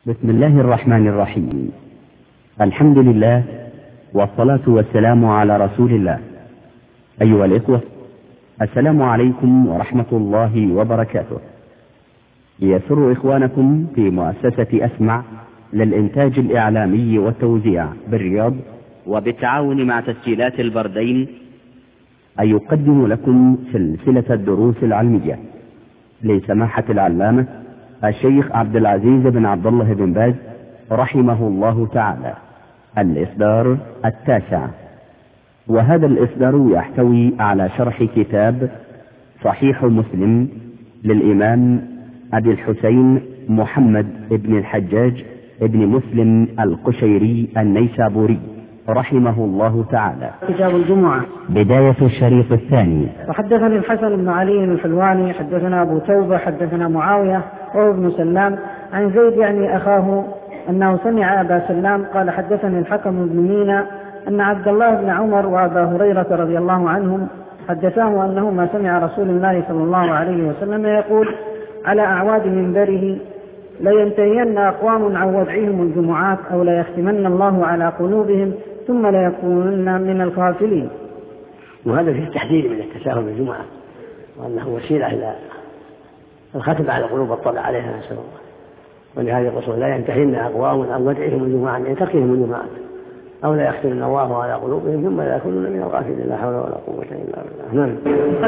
بسم الله الرحمن الرحيم. الحمد لله والصلاة والسلام على رسول الله. أيها الإخوة، السلام عليكم ورحمة الله وبركاته. يسر إخوانكم في مؤسسة أسمع للإنتاج الإعلامي والتوزيع بالرياض وبالتعاون مع تسجيلات البردين أن يقدم لكم سلسلة الدروس العلمية لسماحة العلامة الشيخ عبد العزيز بن عبد الله بن باز رحمه الله تعالى، الإصدار 9، وهذا الإصدار يحتوي على شرح كتاب صحيح مسلم للإمام أبي الحسين محمد بن الحجاج بن مسلم القشيري النيسابوري رحمه الله تعالى. كتاب الجمعة، بداية الشريط الثاني. وحدثني الحسن بن علي الحلواني حدثنا أبو توبة حدثنا معاوية وهو ابن سلام عن زيد يعني أخاه أنه سمع أبا سلام قال حدثني الحكم بن مينا أن عبد الله بن عمر وأبا هريرة رضي الله عنهم حدثاه أنهما سمع رسول الله صلى الله عليه وسلم يقول على أعواد منبره: لينتهين أقوام عن وضعهم الجمعات أو ليختمن الله على قلوبهم ثم ليكونن من الغافلين. وهذا فيه التحذير من التساهل بالجمعة، وأنه وسيلة إلى الختم على القلوب والطبع عليها، نسأل الله. ولهذا الرسول: لا ينتهين أقوام عن وضعهم الجمعات، يعني تركهم الجمعات، أو لا يختمن الله على قلوبهم ثم لا يكونون من الغافلين. لا حول ولا قوة إلا بالله. نعم.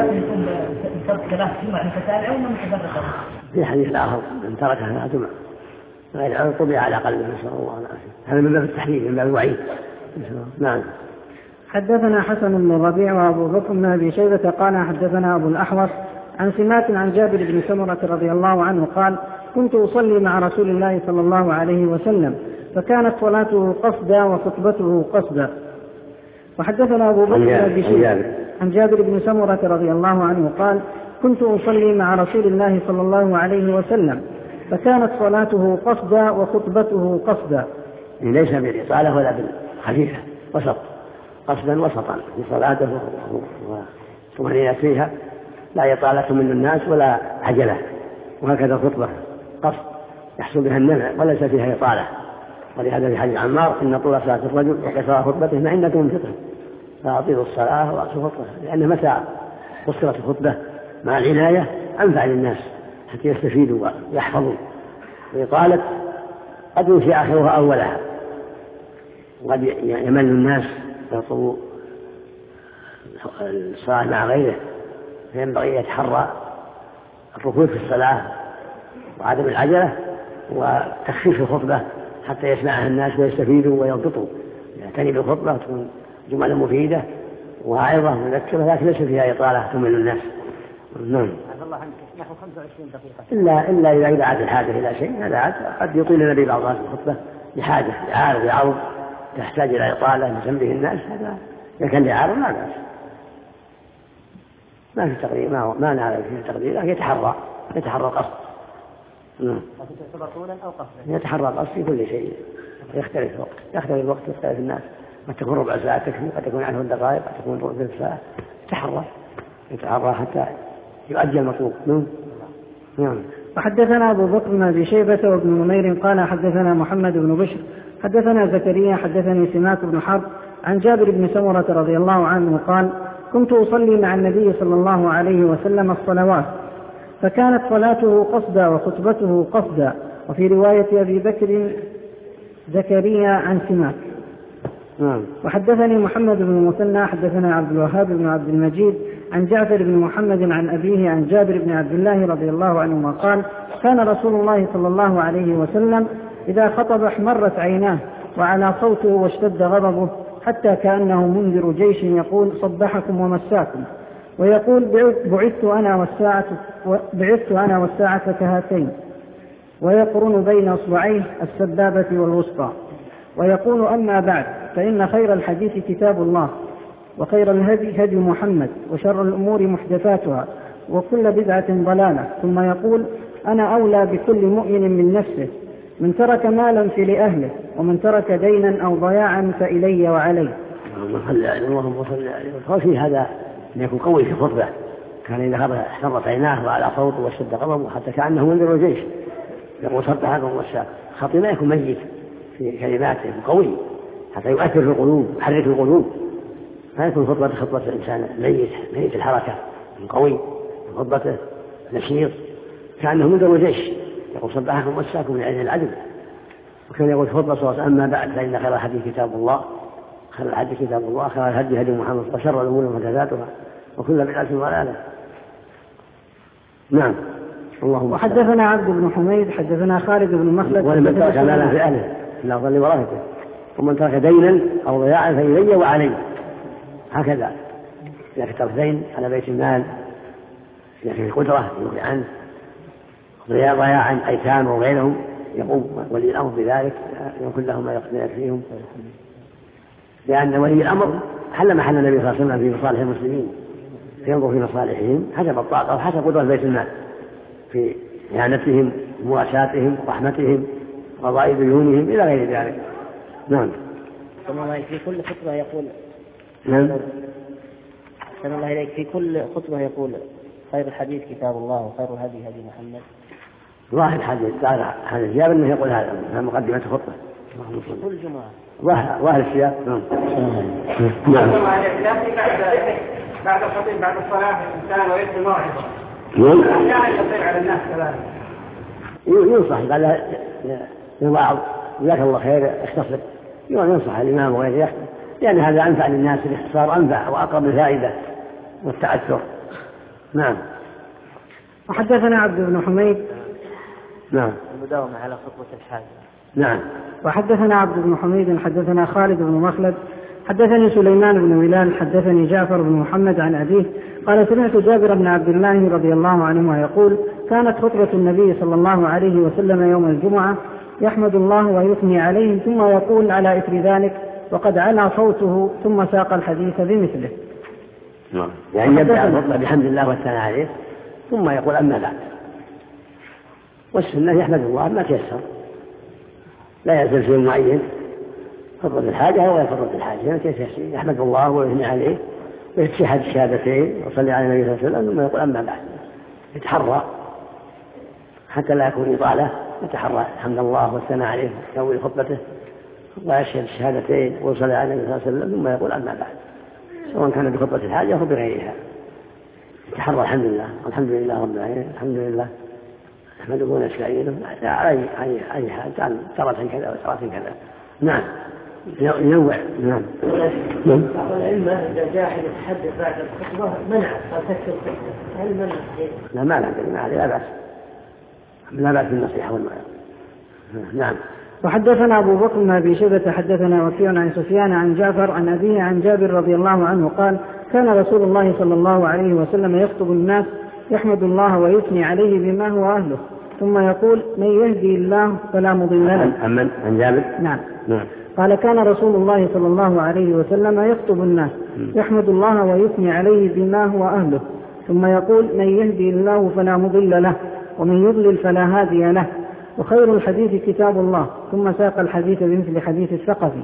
في حديث آخر: من تركها لا جمع غير طبع على قلبه، نسأل الله العافية. هذا من باب التحذير، من باب الوعيد. نعم. حدثنا حسن بن الربيع وأبو بكر بن أبي شيبة قال حدثنا أبو الأحوص عن سمات عن جابر بن سمرة رضي الله عنه قال: كنت أصلي مع رسول الله صلى الله عليه وسلم فكانت صلاته قصدا وخطبته قصدا. وحدثنا أبو بكر بن أبي شيبة عن جابر بن سمرة رضي الله عنه قال: كنت أصلي مع رسول الله صلى الله عليه وسلم فكانت صلاته قصدا وخطبته قصدا. ليس بالإطالة ولا بالخفيفة، وسط، قصدا وسطا في صلاته وطمأنينة فيها، لا إطالة من الناس ولا عجلة. وهكذا الخطبة قصد يحصل بها النفع وليس فيها إطالة. ولهذا في حديث عمار: إن طول صلاة الرجل وقصر خطبته معندة من فطره، فأطيلوا الصلاة وأقصروا خطبته، لأن متى قصرت الخطبة مع العناية أنفع للناس حتى يستفيدوا ويحفظوا. وإطالة قد ينسي آخرها أولها، وقد يمل الناس يطلبوا الصلاة مع غيره، فينبغي يتحرى الركوع في الصلاة وعدم العجلة وتخفيف الخطبة حتى يسمعها الناس ويستفيدوا وينبطوا. يعتني بالخطبة تكون جملة مفيدة وعظة مذكرة، لكن ليس فيها إطالة تمل الناس. نعم. نحو 25 دقيقة إلا إذا دعت الحاجة إلى شيء، هذا عاد قد يطيل النبي بعض الخطبة لحاجة لعارض عرض تحتاج إلى إطالة يسميه الناس، هذا إذا كان لعارض ما بأس، ما في تقدير، ما نعرف فيه تقدير، يتحرى القصد. يتحرى القصد في كل شيء. يختلف الوقت يختلف الناس، قد تكون ربع ساعة تكفي، قد تكون 10 دقائق، قد تكون ربع ساعة. يتحرى حتى يؤدي المطلوب. نعم. وحدثنا أبو بكر بن أبي شيبة وابن نمير قال حدثنا محمد بن بشر حدثنا زكريا حدثني سماك بن حرب عن جابر بن سمرة رضي الله عنه قال: كنت أصلي مع النبي صلى الله عليه وسلم الصلوات فكانت صلاته قصدا وخطبته قصدا. وفي رواية أبي بكر زكريا عن سماك. وحدثني محمد بن المثنى حدثنا عبد الوهاب بن عبد المجيد عن جعفر بن محمد عن أبيه عن جابر بن عبد الله رضي الله عنهما قال: كان رسول الله صلى الله عليه وسلم إذا خطب احمرت عيناه وعلى صوته واشتد غضبه حتى كأنه منذر جيش يقول: صبحكم ومساكم. ويقول: بعثت أنا والساعة كهاتين، ويقرن بين أصبعيه السبابة والوسطى. ويقول: أما بعد، فإن خير الحديث كتاب الله، وخير الهدي هدي محمد، وشر الأمور محدثاتها، وكل بدعة ضلالة. ثم يقول: أنا أولى بكل مؤمن من نفسه، من ترك مالا فلأهله، ومن ترك دينا أو ضياعا فإلي وعلي. اللهم صل عليه. وفي هذا أن يكون قوي في خطبة، كان إذا احترت عيناه وعلى صوته واشتد غضبه حتى كأنه منذر الجيش، يقول صدقكم والساق. الخطيب لا يكون ميت في كلماته، قوي حتى يؤثر في القلوب يحرك القلوب، لا يكون خطبة الإنسان ميت الحركة، قوي خطبته نشيط كأنه مدر جيش. يقول صدقكم والساق من عين العدل. وكان يقول خطبة صلى الله عليه وسلم: أما بعد فإن خير الحديث كتاب الله، خير الحديث كتاب الله، خير الهدي هدي محمد، وشر الأمور محدثاتها، وكل بدعة ضلالة. نعم. اللهم وحدثنا عبد بن حميد حدثنا خالد بن مخلد. ولمن ترك مالا في أهله لا ظل ورثته، ومن ترك دينا أو ضياعا فإلي وعلي، هكذا. إذا ترك دين على بيت المال، إذا في قدرة يغني عنه، ضياعا أيتام وغيرهم يقوم ولي الأمر بذلك، يكون لهم ما يكفيهم، لأن ولي الأمر حل محل النبي صلى الله عليه وسلم في مصالح المسلمين، فينظر في مصالحهم حسب الطاقة وحسب قدرة بيت المال في إعانتهم، مواساتهم، رحمتهم، قضاء ديونهم إلى غير ذلك. نعم. في كل خطبة يقول نعم. أحسن الله إليك، في كل خطبة يقول: خير الحديث كتاب الله، وخير الهدي هدي محمد. ظاهر هذا الجاب أنه يقول هذا مقدمة الخطبة كل جمعة. ظاهر السياق. نعم. بعد الخطيب بعد الصلاة الإنسان ويدخل الموعظة أحيانا يصير على الناس كذلك. ينصح قال لبعض: جزاك الله خير اختصر، ينصح الإمام وغيره يختصر، لأن هذا أنفع للناس، الاختصار أنفع وأقرب الفائدة والتأثر. نعم. وحدثنا عبد بن حميد. نعم. المداومة على خطبة الحاجة. نعم. وحدثنا عبد بن حميد حدثنا خالد بن مخلد حدثني سليمان بن بلال حدثني جعفر بن محمد عن أبيه قال: سمعت جابر بن عبد الله رضي الله عنهما يقول: كانت خطبة النبي صلى الله عليه وسلم يوم الجمعة يحمد الله ويثني عليه، ثم يقول على إثر ذلك: وقد علا صوته، ثم ساق الحديث بمثله. يعني يبدأ الخطبة بحمد الله والثناء عليه، ثم يقول: أما بعد. والسنة يحمد الله ما تيسر، لا يزال شيء معين، خطبة الحاجة هو خطبة الحاجة، يحمد الله ويثني عليه ويتشهد الشهادتين ويصلي على النبي صلى الله عليه وسلم، ثم يقول: أما بعد. يتحرى حتى لا يكون إطالة، يتحرى الحمد الله والثناء عليه في أول خطبته، ويشهد الشهادتين ويصلي على النبي صلى الله عليه وسلم، ثم يقول: أما بعد، سواء كان بخطبة الحاجة أو بغيرها. يتحرى الحمد لله والحمد لله رب العالمين، الحمد لله نحمده ونستعينه على أي حال، كان ترة كذا وترة كذا. نعم. ينوع. نعم. بعض العلماء إذا جاء أحد يتحدث بعد الخطبة منع فتكتب الخطبة، هل منع؟ لا، ما لا بأس، لا بأس بالنصيحة والموعظة. نعم. وحدثنا أبو بكر بن أبي شيبة حدثنا وكيع عن سفيان عن جعفر عن أبيه عن جابر رضي الله عنه قال: كان رسول الله صلى الله عليه وسلم يخطب الناس يحمد الله ويثني عليه بما هو أهله، ثم يقول: من يهدي الله فلا مضل له. عن جابر. نعم. قال: كان رسول الله صلى الله عليه وسلم يخطب الناس يحمد الله ويثني عليه بما هو أهله، ثم يقول: من يهدي الله فلا مضل له، ومن يضلل فلا هادي له، وخير الحديث كتاب الله، ثم ساق الحديث بمثل حديث الثقفي.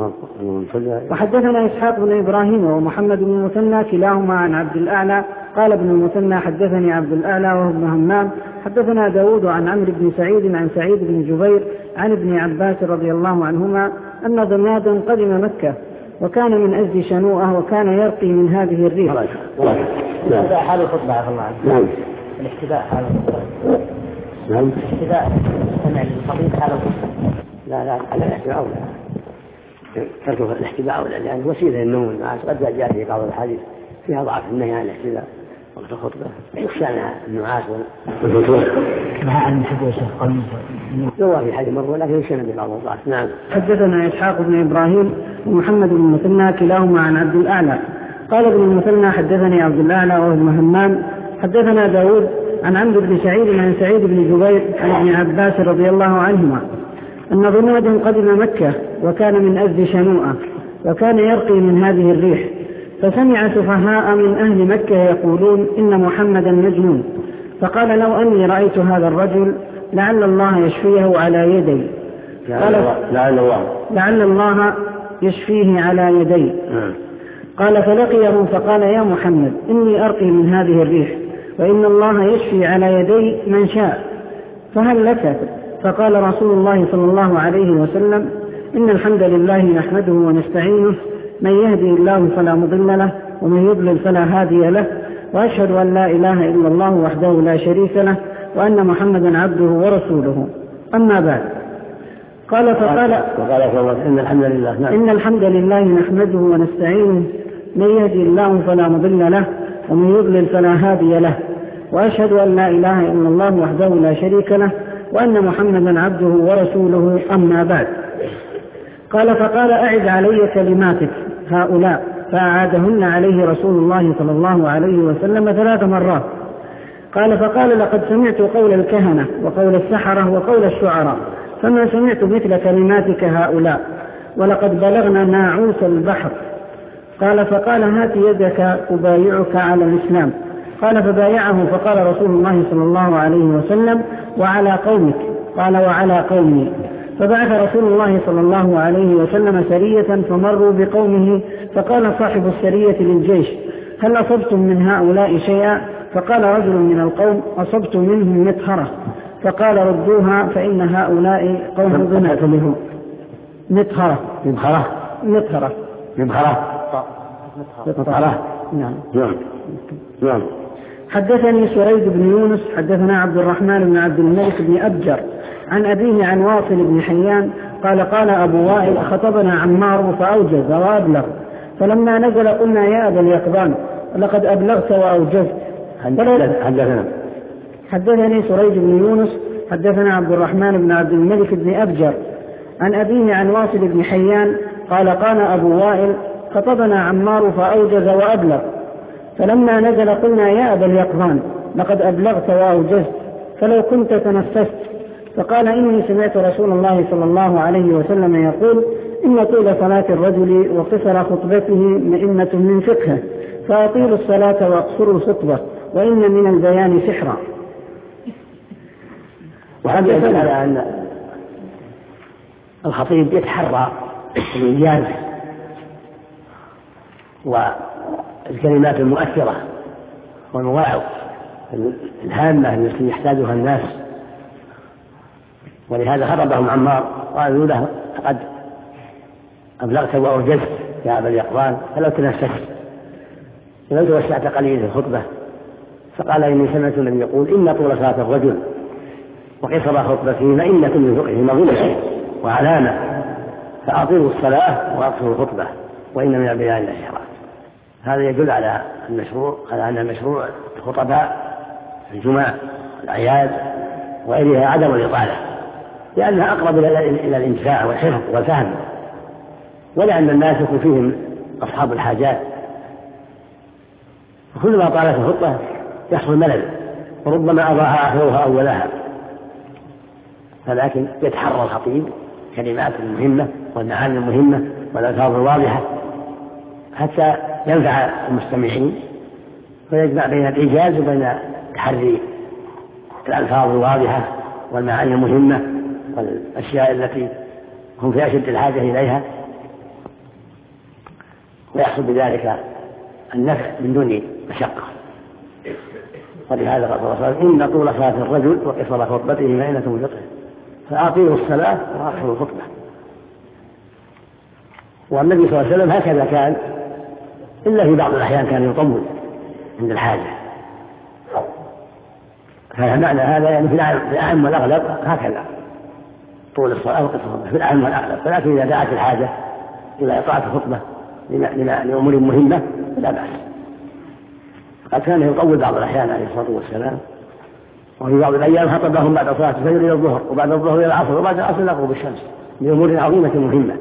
وحدثنا إسحاق بن إبراهيم ومحمد بن المثنى كلاهما عن عبد الأعلى قال ابن المثنى: حدثني عبد الأعلى وهو ابن همام حدثنا داود عن عمرو بن سعيد عن سعيد بن جبير عن ابن عباس رضي الله عنهما أن ضمادا قدم مكة وكان من أزد شنوءة وكان يرقي من هذه الريح. الاحتداء حال الخطبة عفى الله عنه. الاحتداء حال الخطبة. نعم. الاحتداء سمع للخطيب حال الخطبة. لا على الاحتداء أولى، ترك الاحتداء أولى، لأن وسيلة للنوم والنعاس قد جاء في بعض الحديث فيها ضعف النهي عن الاحتداء وقت الخطبة، يخشى منها النعاس والفتور. مع المحب والشيخ قلبه لو في حديث مرة لكن يخشى من بعض الضعف. نعم. حدثنا إسحاق بن إبراهيم ومحمد بن المثنى كلاهما عن عبد الأعلى قال ابن المثنى: حدثني عبد الأعلى وهو ابن همام حدثنا داود عن عمرو بن سعيد عن سعيد بن جبير عن ابن عباس رضي الله عنهما أن ضمادا قدم مكة وكان من أزد شنوءة وكان يرقي من هذه الريح، فسمع سفهاء من أهل مكة يقولون: إن محمدا مجنون، فقال: لو أني رأيت هذا الرجل لعل الله يشفيه على يدي. لعل الله يشفيه على يدي. قال: فلقيه فقال: يا محمد، إني أرقي من هذه الريح، وإن الله يشفي على يدي من شاء، فهل لك؟ فقال رسول الله صلى الله عليه وسلم: إن الحمد لله نحمده ونستعينه، من يهدي الله فلا مضل له ومن يضلل فلا هادي له، وأشهد أن لا إله إلا الله وحده لا شريك له وأن محمدا عبده ورسوله، أما بعد. قال فقال: إن الحمد لله نحمده ونستعينه، من يهدي الله فلا مضل له ومن يضلل فلا هادي له، وأشهد أن لا إله إلا الله وحده لا شريك له وأن محمدا عبده ورسوله، أما بعد. قال فقال: أعد علي كلماتك هؤلاء، فأعادهن عليه رسول الله صلى الله عليه وسلم 3 مرات. قال فقال: لقد سمعت قول الكهنة وقول السحرة وقول الشعراء، فما سمعت مثل كلماتك هؤلاء، ولقد بلغنا ناعوس البحر. قال فقال: هات يدك أبايعك على الإسلام. قال فبايعه، فقال رسول الله صلى الله عليه وسلم: وعلى قومك؟ قال: وعلى قومي. فبعث رسول الله صلى الله عليه وسلم سرية فمروا بقومه، فقال صاحب السرية للجيش: هل أصبتم من هؤلاء شيئا؟ فقال رجل من القوم: أصبت منهم مطهرة. فقال: ردوها فإن هؤلاء قوم ضمات منهم. مطهرة. نعم. حدثني سريد بن يونس حدثنا عبد الرحمن بن عبد الملك بن أبجر عن أبيه عن واصل بن حيان قال: قال أبو وائل: خطبنا عمار فأوجز وأبلغ، فلما نزل قلنا: يا أبا اليقظان، لقد أبلغت وأوجزت. حدثني سريد بن يونس حدثنا عبد الرحمن بن عبد الملك بن أبجر عن أبيه عن واصل بن حيان قال: قال أبو وائل: خطبنا عمار فأوجز وأبلغ، فلما نزل قلنا: يا أبا اليقظان، لقد أبلغت وأوجزت، فلو كنت تنفست. فقال: إني سمعت رسول الله صلى الله عليه وسلم يقول: إن طول صلاة الرجل وقصر خطبته مئنة من فقهه، فأطيلوا الصلاة وأقصروا الخطبة، وإن من البيان سحرا. وهذا يدل على أن الخطيب يتحرى الإنجاز والكلمات المؤثرة والمواعظ الهامة التي يحتاجها الناس، ولهذا خطبهم عمار قالوا له: قد أبلغت وأوجزت يا أبا اليقظان، فلو تنفست ولو توسعت قليلا في الخطبة. فقال: إني سمعت النبي يقول: إن طول صلاة الرجل وقصر خطبته مئنة من فقهه مظلة وعلامة، فأطيلوا الصلاة وأقصروا الخطبة، وإن من البيان لسحرا. هذا يدل على أن المشروع الخطباء في الجمعة والأعياد وغيرها عدم الإطالة، لأنها أقرب إلى الانتفاع والحفظ والفهم، ولأن الناس يكون فيهم أصحاب الحاجات، وكلما طالت الخطبة يحصل ملل، وربما أضاع آخرها أولها. فلكن يتحرى الخطيب كلمات المهمة والمعاني المهمة والألفاظ الواضحة حتى ينفع المستمعين، ويجمع بين الإيجاز وبين تحري الألفاظ الواضحة والمعاني المهمة والأشياء التي هم في أشد الحاجة إليها، ويحصل بذلك النفع من دون مشقة. ولهذا قال صلى الله عليه وسلم: إن طول صلاة الرجل وقصر خطبته مئنة من فقهه، فأطيلوا الصلاة وأقصروا الخطبة. والنبي صلى الله عليه وسلم هكذا كان، إلا في بعض الأحيان كان يطول عند الحاجة. فمعنى هذا يعني في الأعم والأغلب هكذا طول الصلاة وقصر الخطبة في الأعم والأغلب، ولكن إذا دعت الحاجة إلى إطاعة الخطبة لأمور مهمة فلا بأس. قد كان يطول بعض الأحيان عليه الصلاة والسلام، وفي بعض الأيام خطبهم بعد صلاة الفجر إلى الظهر، وبعد الظهر إلى العصر، وبعد العصر إلى غروب الشمس، لأمور عظيمة مهمة.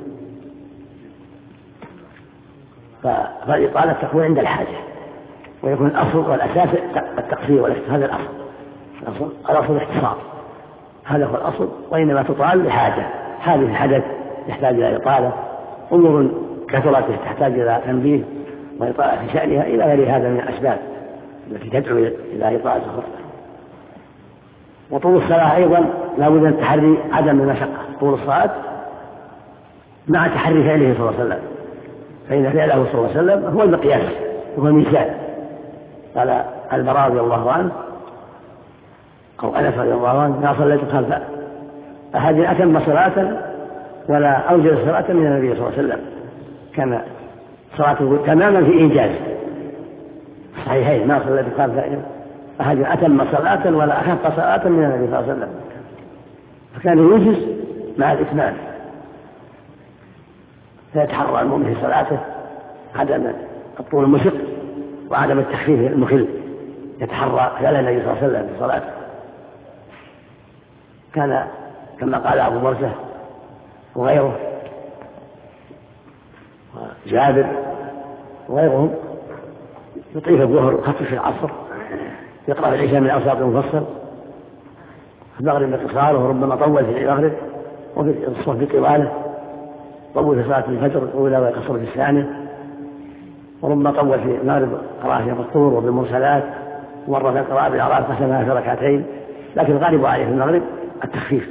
فالإطالة تكون عند الحاجة، ويكون الأصل والأساس التقصير والاختصار. هذا الأصل الاختصار، هذا هو الأصل، وإنما تطال لحاجة، حادث الحدث يحتاج إلى إطالة، أمور كثرت تحتاج إلى تنبيه وإطالة في شأنها، إلى غير هذا من الأسباب التي تدعو إلى إطالة الخطبة. وطول الصلاة أيضا لا بد من تحري عدم المشقة، طول الصلاة مع تحري فعله صلى الله عليه وسلم، فإن فعله صلى الله عليه وسلم هو المقياس وهو الميزان. قال البراء رضي الله عنه: أو أنس رضي الله عنه ما صليت خلف أحد أتم صلاة ولا أوجد صلاة من النبي صلى الله عليه وسلم، كان صلاته تماما في إنجاز صحيحين، ما صليت خلف أحد أتم صلاة ولا أخف صلاة من النبي صلى الله عليه وسلم، فكان يوجز مع الإتمام، فيتحرى المؤمن في صلاته عدم الطول المشق وعدم التخفيف المخل، يتحرى فعل النبي صلى الله عليه وسلم في صلاته. كان كما قال أبو برزة وغيره وجابر وغيرهم يطيل الظهر ويخفف في العصر، يقرأ في العشاء من أوساط المفصل، في المغرب اقتصاره وربما طول في المغرب، وفي الصبح طواله، طول في صلاة الفجر الأولى ويقصر في الثانية، وربما طول في المغرب قراءة في الطور وبالمرسلات، ومرة في القراءة بالأعراف قسمها في ركعتين، لكن الغالب عليه في المغرب التخفيف،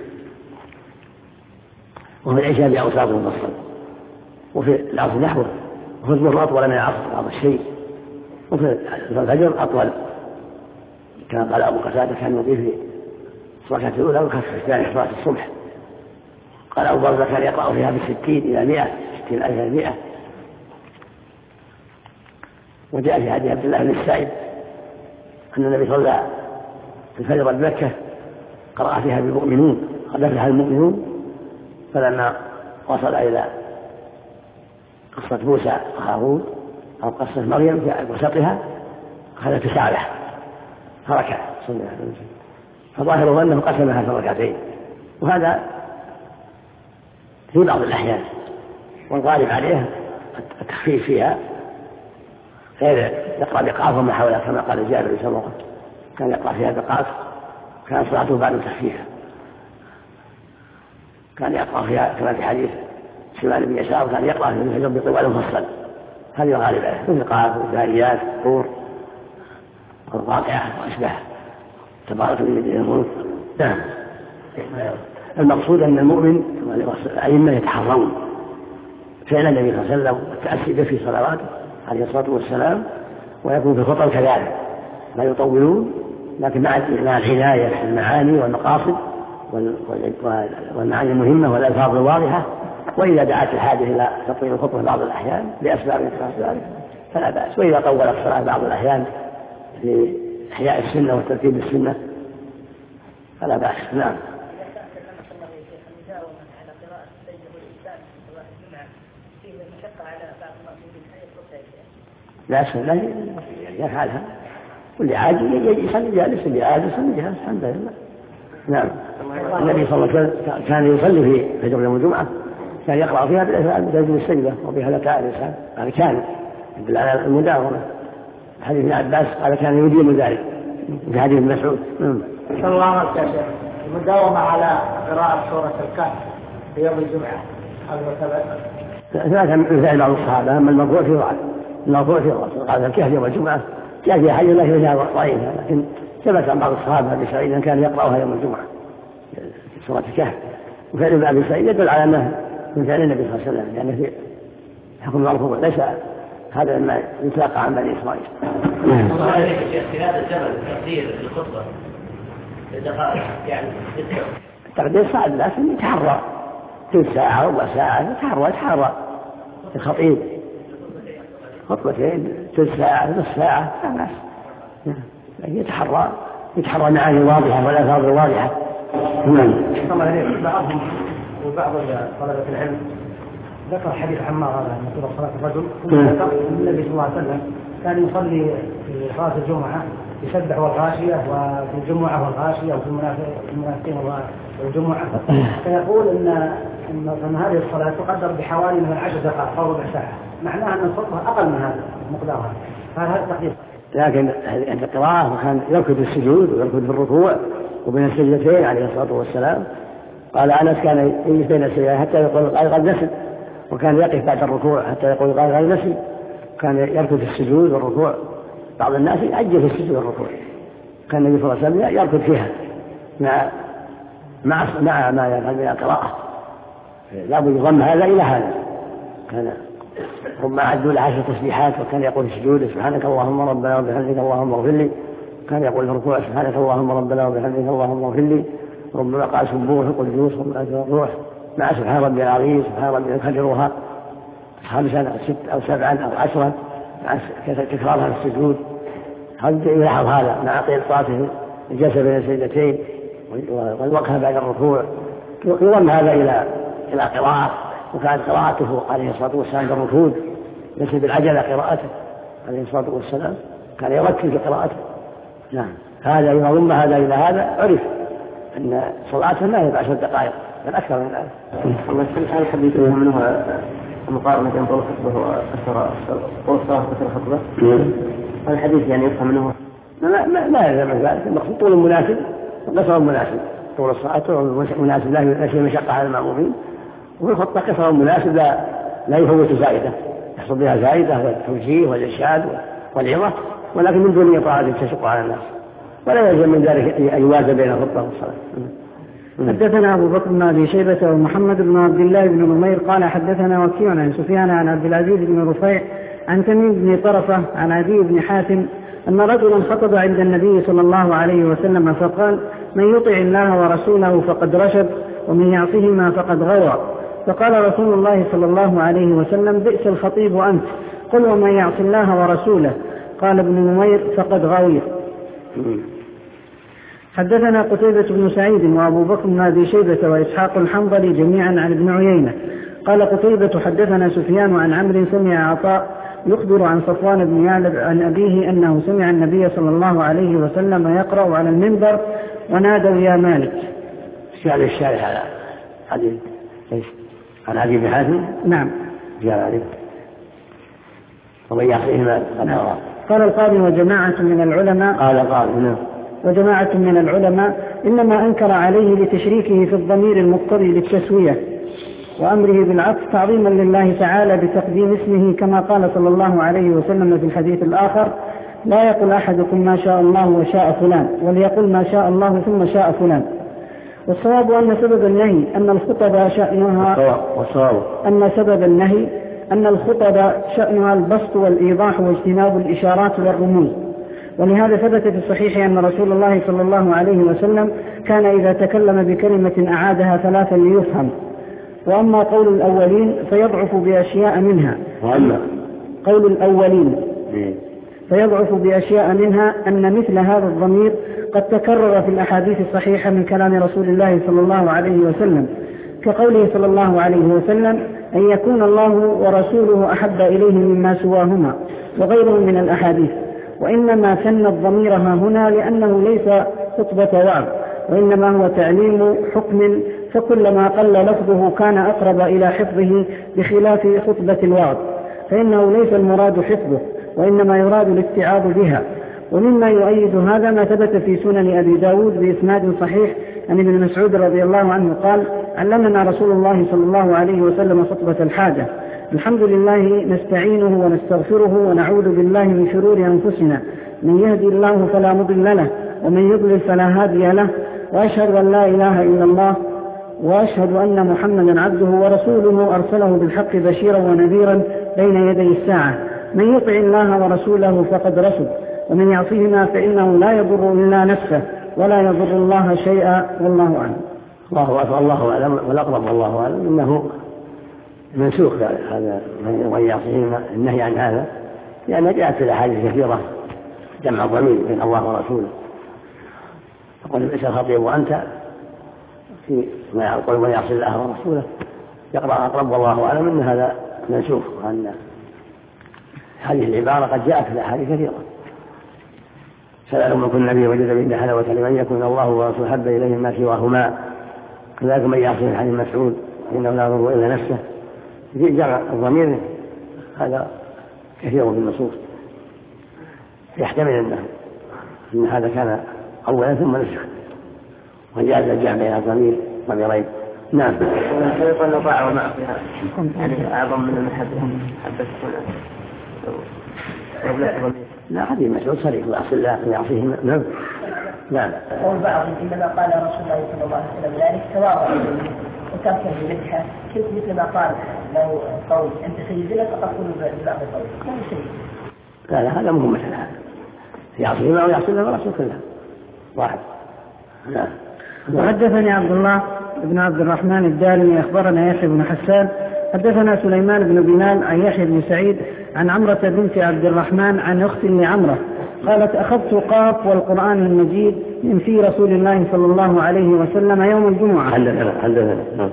وفي العشاء بأوساط المفصل، وفي العصر نحوه، وفي الظهر أطول من العصر بعض الشيء، وفي الفجر أطول، كما قال أبو قتادة كان يضيف في الركعة الأولى ويخفف الثانية صلاة الصبح. قال أبو برزة كان يقرأ فيها ب60 إلى 100، 60 إلى 100. وجاء في حديث عبد الله بن السائب أن النبي صلى في الفجر بمكة قرأ فيها بالمؤمنون، قد أفلح المؤمنون، فلما وصل إلى قصة موسى وهارون أو قصة مريم في وسطها أخذ تسابح فركع، فظاهره أنه قسمها في ركعتين، وهذا في بعض الأحيان، والغالب عليه التخفيف فيها، غير يقرأ بقاف وما حولها كما قال جابر بن سمرة كان يقرأ فيها بقاف، كان صلاته بعد تخفيفها، كان يقرأ فيها كما في حديث سليمان بن يسار كان يقرأ في الفجر بطوال مفصل، هذه الغالب عليه مثل قاف والذاريات والطور والواقعة وأشباهها تبارك الذي الملك. نعم. المقصود أن المؤمن والأئمة يتحرون فعل النبي صلى الله عليه وسلم والتأسي به في صلواته عليه الصلاة والسلام، ويكون في الخطب كذلك لا يطولون، لكن مع العناية في المعاني والمقاصد والمعاني المهمة والألفاظ الواضحة، وإذا دعت الحاجة إلى تطويل الخطبة بعض الأحيان لأسباب ذلك فلا بأس، وإذا طول الصلاة بعض الأحيان في إحياء السنة وترتيب السنة فلا بأس. نعم. لا يفعلها، واللي عاجز يصلي جالس، اللي عاجز يصلي جالس، الحمد لله. نعم. النبي صلى الله عليه وسلم كان يصلي في فجر يوم الجمعة، كان يقرأ فيها بالتسجيل السجدة وبها لك الإنسان، هذا كان يدل على المداومة. حديث ابن عباس قال كان يديم ذلك، في حديث ابن مسعود. صلى الله عليه وسلم المداومة على قراءة سورة الكهف في يوم الجمعة هل ثلاثة من فعل بعض الصحابة، أما المرفوع في ضعف، المرفوع في ضعف قال الكهف يوم الجمعة جاء في حديث الله فيها ضعيفة، لكن ثبت عن بعض الصحابة أبي سعيد أن كان يقرأها يوم الجمعة في سورة الكهف، وفعل أبي سعيد يدل على أنه من فعل النبي صلى الله عليه وسلم، لأنه في حكم المرفوع ليس هذا مما يتلقى عن بني إسرائيل. في هذا الزمن تقدير الخطبة لدقائق يعني التقدير صعب، لكن يتحرى ثلث ساعة ربع ساعة، يتحرى الخطيب خطبتين ثلث ساعة نصف ساعة لا بأس، يتحرى معاني واضحة والألفاظ الواضحة. بعضهم وبعض طلبة العلم ذكر حديث عمار هذا أن يقول صلاة الرجل النبي صلى الله عليه وسلم كان يصلي في صلاة الجمعة يسبح والغاشية، وفي الجمعة والغاشية، وفي المنافقين والجمعة، فيقول إن هذه الصلاة تقدر بحوالي من 10 دقائق أو ربع ساعة، معناها أن الخطبة أقل من هذا مقدارها، فهذا التقدير. لكن عند القراءة كان يركض السجود ويركض بالركوع وبين السجدتين عليه الصلاة والسلام. قال أنس كان يجلس بين السجدتين حتى يقول قد نسي، وكان يقف بعد الركوع حتى يقول قد نسي، كان يركض السجود والركوع. بعض الناس يعجل في السجود والركوع، كان النبي صلى الله عليه وسلم يركض فيها مع ما يفعل من القراءة، لا بد يضم هذا إلى هذا. كان ربما عدوا ل10 تسبيحات، وكان يقول في سجوده سبحانك اللهم ربنا وبحمدك اللهم اغفر لي كان يقول في الركوع سبحانك اللهم ربنا وبحمدك اللهم اغفر لي، ربما قال سبوح القدوس الروح مع سبحان ربي العظيم سبحان ربي يكررها 5 أو 6 أو 7 أو 10 مع تكرارها في السجود. يلاحظ هذا مع طيل طاعته الجلسة بين السجدتين والوقفة بعد الركوع. يضم هذا إلى قراءة، وكانت قراءته عليه الصلاة والسلام بالركود ليس بالعجلة قراءته عليه الصلاة والسلام، كان يركز في قراءته. نعم، هذا إذا ضم هذا إلى هذا عرف أن صلاته ما هي ب10 دقائق بل أكثر من ذلك. الله يسلمك. الحديث منه المقارنة بين طول الخطبة وأكثر طول الصلاة وأكثر الخطبة. هذا الحديث يعني يفهم منه ما يلزم ذلك، المقصود طول مناسب وقصر مناسب. طول الصلاة مناسب لا شيء مشقة على المأمومين، وفي الخطبة قصر مناسب لا يفوت زائدة يحصل بها زائدة والتوجيه والإرشاد والعظة، ولكن من دون إطاعة تشق على الناس، ولا يلزم من ذلك أن يوازن بين الخطبة والصلاة. حدثنا أبو بكر بن أبي شيبة ومحمد بن عبد الله بن نمير قال حدثنا وكيع عن سفيان عن عبد العزيز بن رفيع عن تميم بن طرفة عن عدي بن حاتم أن رجلا خطب عند النبي صلى الله عليه وسلم فقال: من يطع الله ورسوله فقد رشد ومن يعصهما فقد غوى. فقال رسول الله صلى الله عليه وسلم: بئس الخطيب أنت، قل ومن يعص الله ورسوله. قال ابن نمير: فقد غوي. حدثنا قتيبة بن سعيد وأبو بكر بن أبي شيبة وإسحاق الحنظلي جميعا عن ابن عيينة. قال قتيبة: حدثنا سفيان عن عمرو سمع عطاء يخبر عن صفوان بن يعلب عن أبيه أنه سمع النبي صلى الله عليه وسلم يقرأ على المنبر: ونادوا يا مالك. سأل الشارح على حديث عن عدي بن حاتم. نعم. جاء عليه ومن يعصيهما فقد غوى. قال القاضي: وجماعة من العلماء وجماعة من العلماء إنما أنكر عليه لتشريكه في الضمير المقتضي للتسوية وأمره بالعطف تعظيما لله تعالى بتقديم اسمه، كما قال صلى الله عليه وسلم في الحديث الآخر: لا يقل أحدكم ما شاء الله وشاء فلان، وليقل ما شاء الله ثم شاء فلان. والصواب أن سبب النهي أن الخطب شأنها البسط والإيضاح واجتناب الإشارات والرموز. ولهذا ثبت في الصحيح أن رسول الله صلى الله عليه وسلم كان إذا تكلم بكلمة أعادها 3 ليفهم. وأما قول الأولين فيضعف بأشياء منها أن مثل هذا الضمير قد تكرر في الأحاديث الصحيحة من كلام رسول الله صلى الله عليه وسلم، كقوله صلى الله عليه وسلم: أن يكون الله ورسوله أحب إليه مما سواهما، وغيره من الأحاديث. وإنما ثنى الضمير هنا لأنه ليس خطبة وعظ، وإنما هو تعليم حكم، فكلما قل لفظه كان أقرب إلى حفظه بخلاف خطبة الوعظ، فإنه ليس المراد حفظه، وإنما يراد الاستعاذ بها. ومما يؤيد هذا ما ثبت في سنن أبي داود بإسناد صحيح عن ابن مسعود رضي الله عنه قال: علمنا رسول الله صلى الله عليه وسلم خطبة الحاجة: الحمد لله نستعينه ونستغفره ونعوذ بالله من شرور أنفسنا، من يهدي الله فلا مضل له ومن يضلل فلا هادي له، وأشهد أن لا إله إلا الله وأشهد أن محمدا عبده ورسوله أرسله بالحق بشيرا ونذيرا بين يدي الساعة. من يطع الله ورسوله فقد رشد، ومن يعصيهما فإنه لا يضر إلا نفسه ولا يضر الله شيئا، والله أعلم. الله أعلم، والأقرب والله أعلم أنه منسوخ هذا من يعصيهما، النهي عن هذا، لأن جاءت في الأحاديث كثيرة جمع الضمير بين الله ورسوله. يقول: بئس الخطيب وأنت، في ما يقول: من يعصي الله ورسوله، يقرأ أقرب والله أعلم أن هذا منسوخ، وأن هذه العبارة قد جاءت في الأحاديث كثيرة: سلام من كن نبي وجد به حلاوة لمن يكون الله ورسوله حب إليه ما سواهما، كذلك من يعصي حديث مسعود إنه لا يضر إلا نفسه. جاء الضمير هذا كثير في النصوص، يحتمل أن هذا كان أولا ثم نسخ، وجاء الجمع بين الضمير ضميرين. نعم. كيف نطاع ومعصيها يعني أعظم من المحبة لا، حديث مسعود صريح: ويعصي الله ويعصيه. نعم. نعم. قول بعض: إنما قال رسول الله صلى الله عليه وسلم ذلك تواضع وتركه بمدحه، كنت مثل ما قال له قول أنت سيدنا فقد قلوا ببعض القول كل شيء. لا هذا مهم مثل هذا، يعصيهما أو يعصي الله ورسوله كلها واحد. نعم. وحدثني عبد الله بن عبد الرحمن الدارمي أخبرنا يحيى بن حسان حدثنا سليمان بن بلال عن يحيى بن سعيد عن عمرة بنت عبد الرحمن عن أخت لعمرة قالت أخذت قاف والقرآن المجيد من في رسول الله صلى الله عليه وسلم يوم الجمعة. حدثنا.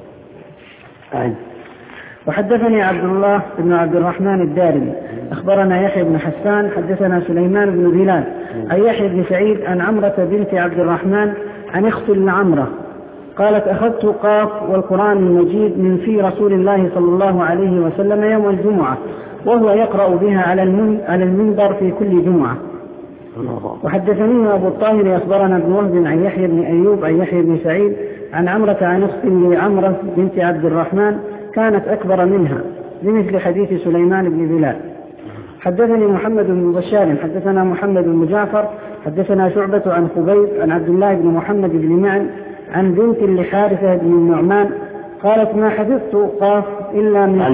وحدثني عبد الله بن عبد الرحمن الدارمي أخبرنا يحيى بن حسان حدثنا سليمان بن بلال عن يحيى بن سعيد عن عمرة بنت عبد الرحمن عن أخت لعمرة قالت أخذت قاف والقرآن المجيد من في رسول الله صلى الله عليه وسلم يوم الجمعة وهو يقرأ بها على المنبر في كل جمعة. وحدثني أبو الطاهر أخبرنا ابن وهب عن يحيى بن أيوب عن يحيى بن سعيد عن عمرة عن أخت لعمرة بنت عبد الرحمن كانت أكبر منها بمثل حديث سليمان بن بلال. حدثني محمد بن بشار حدثنا محمد بن جعفر حدثنا شعبة عن خبيب عن عبد الله بن محمد بن معن عن بنت لحارثة بن النعمان قالت ما حفظت قاف إلا من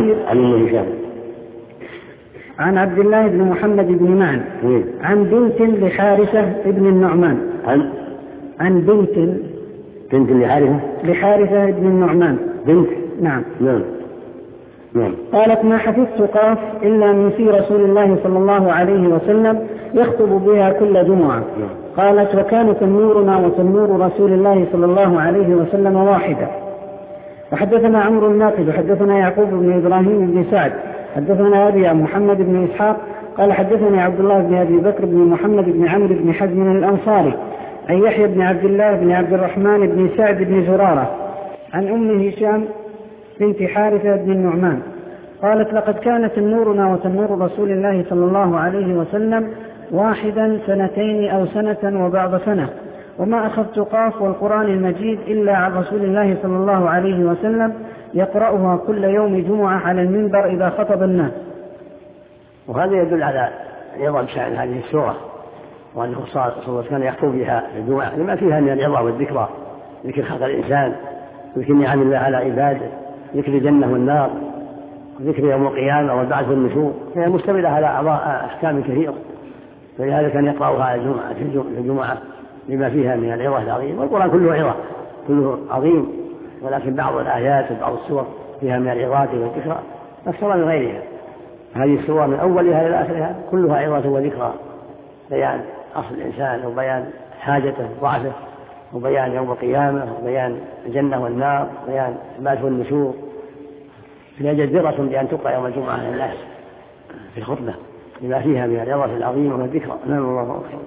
عن عبد الله بن محمد بن معن عن بنت لحارثة بن النعمان عن بنت لحارثة بن النعمان بنت. نعم. نعم. قالت ما حفظت قاف إلا من في رسول الله صلى الله عليه وسلم يخطب بها كل جمعة. قالت وكان تنورنا وتنور رسول الله صلى الله عليه وسلم واحدة. وحدثنا عمرو الناقد وحدثنا يعقوب بن إبراهيم بن سعد حدثنا أبي عن محمد بن إسحاق قال حدثني عبد الله بن أبي بكر بن محمد بن عمرو بن حزم الأنصاري عن يحيى بن عبد الله بن عبد الرحمن بن سعد بن زرارة عن أم هشام بنت حارثة بن النعمان قالت لقد كانت تنورنا وتنور رسول الله صلى الله عليه وسلم واحدا سنتين أو سنة وبعض سنة وما أخذت قاف والقرآن المجيد إلا عن رسول الله صلى الله عليه وسلم يقرأها كل يوم جمعة على المنبر إذا خطب الناس. وهذا يدل على عظم شأن هذه السورة وأنه صلى الله عليه وسلم كان يخطب بها الجمعة لما فيها من العظام والذكرى ذكر خلق الإنسان ذكر نعم الله على عباده ذكر الجنة والنار ذكر يوم القيامة والبعث والنشور هي مشتملة على أحكام كثيرة فلهذا كان يقرأها في الجمعة لما فيها من العظة العظيم والقرآن كله عظة كله عظيم ولكن بعض الآيات وبعض السور فيها من العظات والذكرى أكثر من غيرها. هذه السورة من أولها إلى آخرها كلها عظة وذكرى بيان أصل الإنسان وبيان حاجته وضعفه وبيان يوم القيامة وبيان الجنة والنار وبيان البعث والنشور فهي جديرة بأن تقرأ يوم الجمعة للناس في الخطبة لما فيها من العظة العظيمة والذكرى. نعم الله أكبر.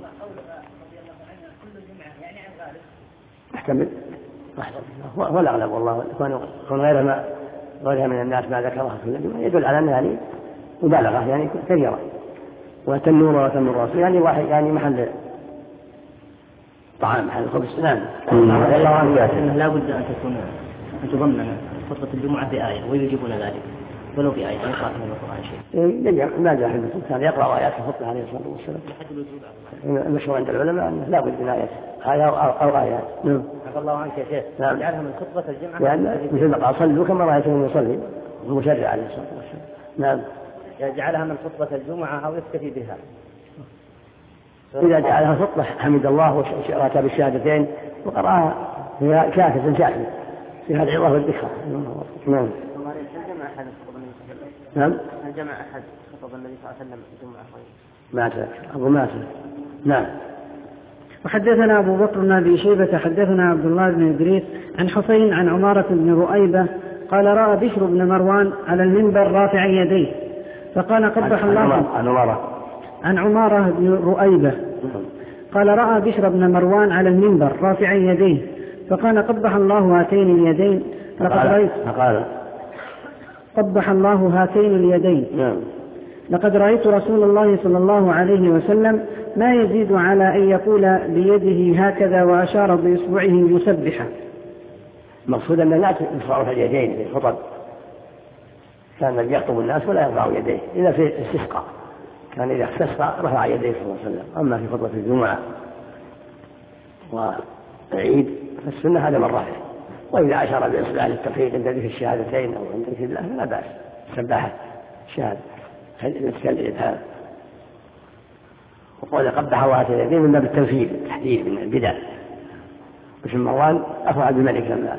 احتمل هو الأغلب والله يكون غيرها من الناس ما ذكرها في الجمعة يدل على أنها يعني مبالغة يعني كثيرة وتنور وتنور يعني واحد يعني محل طعام محل خبز. نعم. الله عنك أنه لا بد أن تضمن خطبة الجمعة بآية ويجيبون ذلك ولو بآية ما يقرأ من القرآن شيء. ما جاء حديث كان يقرأ آيات الخطبة عليه الصلاة والسلام. المشهور عند العلماء أنه لا بد من آية أو آيات. نعم. عفى الله عنك يا شيخ. نعم. يجعلها من خطبة الجمعة. لأن مثل ما قال صلوا كما رأيتم يصلي المشرع عليه الصلاة والسلام. نعم. يجعلها من خطبة الجمعة أو يكتفي بها. إذا جعلها خطبة حمد الله وأتى بالشهادتين وقرأها هي كافة شاكلة في هذه العظة والذكرى. نعم. نعم. هل جمع أحد خطب النبي صلى الله عليه وسلم الجمعة؟ ما أتى. نعم. وحدثنا أبو بكر بن أبي شيبة حدثنا عبد الله بن إدريس عن حسين عن عمارة بن رؤيبة قال رأى بشر بن مروان على المنبر رافعا يديه فقال قبح الله عن عمارة بن رؤيبة قال رأى بشر بن مروان على المنبر رافعا يديه فقال قبح الله هاتين اليدين قبح الله هاتين اليدين. لقد رأيت رسول الله صلى الله عليه وسلم ما يزيد على أن يقول بيده هكذا وأشار بإصبعه مسبحا. مقصود أن لا يرفع اليدين في الخطب كان يخطب الناس ولا يرفع يديه إلا في الاستسقاء كان إذا استسقى رفع يديه صلى الله عليه وسلم. أما في خطبة الجمعة والعيد فالسنة هذا من رفع وإذا أشار بإصبعه للتوحيد عند ذكر الشهادتين أو عند ذكر الله لا بأس سباحة الشهادة الإدهام. وقول قبح واتى اليدين من باب التنفيذ التحذير من البدع. بن مروان أخو عبد الملك لما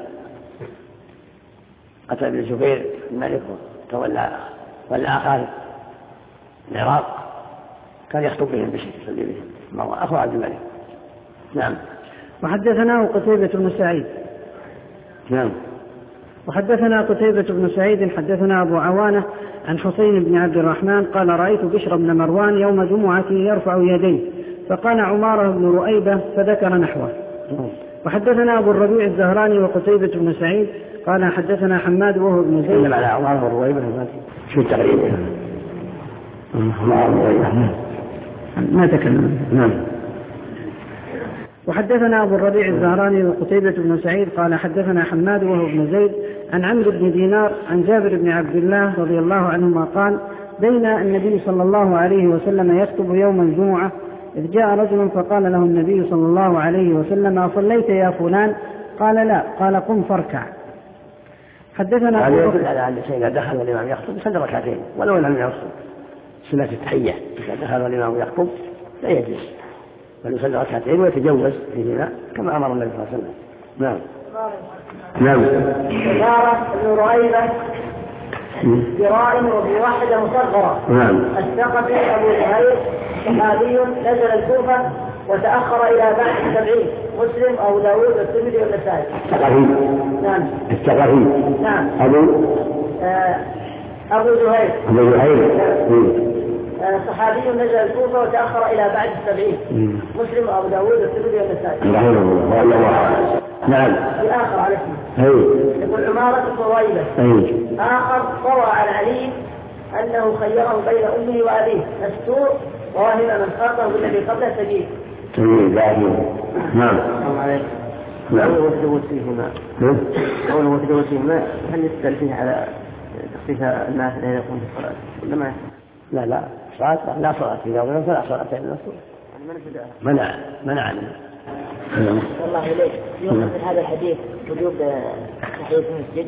قتل ابن الزبير الملك وتولى آخر العراق كان يخطب بهم بشيء يصلي بهم مروان أخو عبد الملك. نعم. وحدثناه قتيبة بن سعيد. نعم. وحدثنا قتيبة بن سعيد حدثنا أبو عوانة عن حسين بن عبد الرحمن قال رأيت بشر بن مروان يوم جمعة يرفع يديه فقال عمارة بن رؤيبة فذكر نحوه. وحدثنا أبو الربيع الزهراني وقتيبة بن سعيد قال حدثنا حماد وهو بن زيد على عمارة بن رؤيبة شو التقريب ما تكلم. نعم. وحدثنا أبو الربيع الزهراني وقتيبة بن سعيد قال حدثنا حماد وهو بن زيد عن عمرو بن دينار عن جابر بن عبد الله رضي الله عنهما قال بين النبي صلى الله عليه وسلم يخطب يوم الجمعة إذ جاء رجل فقال له النبي صلى الله عليه وسلم أصليت يا فلان؟ قال لا. قال قم فاركع. حدثنا هذا يدل على أن إذا دخل الإمام يخطب يصلي ركعتين ولو لم يخطب سنة التحية. إذا دخل الإمام يخطب لا يجلس بل يصلي ركعتين ويتجوز فيهما كما أمر النبي صلى الله عليه وسلم. نعم. نعم. عمارة بن رؤيبة براء وبواحدة مصغرة. نعم. الثقفي أبو زهير صحابي نزل الكوفة وتأخر إلى بعد 70. مسلم أو داود والترمذي والنسائي. الثقفي. نعم. الثقفي. نعم. أبو زهير. أبو زهير. صحابي نزل الكوفة وتأخر إلى بعد 70. مسلم أو داود والترمذي والنسائي. رحمه الله. نعم. في آخر على اسمه. يقول عمارة بن رؤيبة. آخر روى عن علي أنه خيره بين أمه وأبيه مستور ووهم من خاطه بالذي قبله سبيل. نعم. قوله وتجوز فيهما هل يستدل فيه على تخفيف الناس الذين يقومون في الصلاة ولا ما؟ لا صلاة لا صلاة إذا ظلم فلا صلاة إلا الصلاة. منع منه. والله إليك يوصف هذا الحديث وجوب تحية المسجد.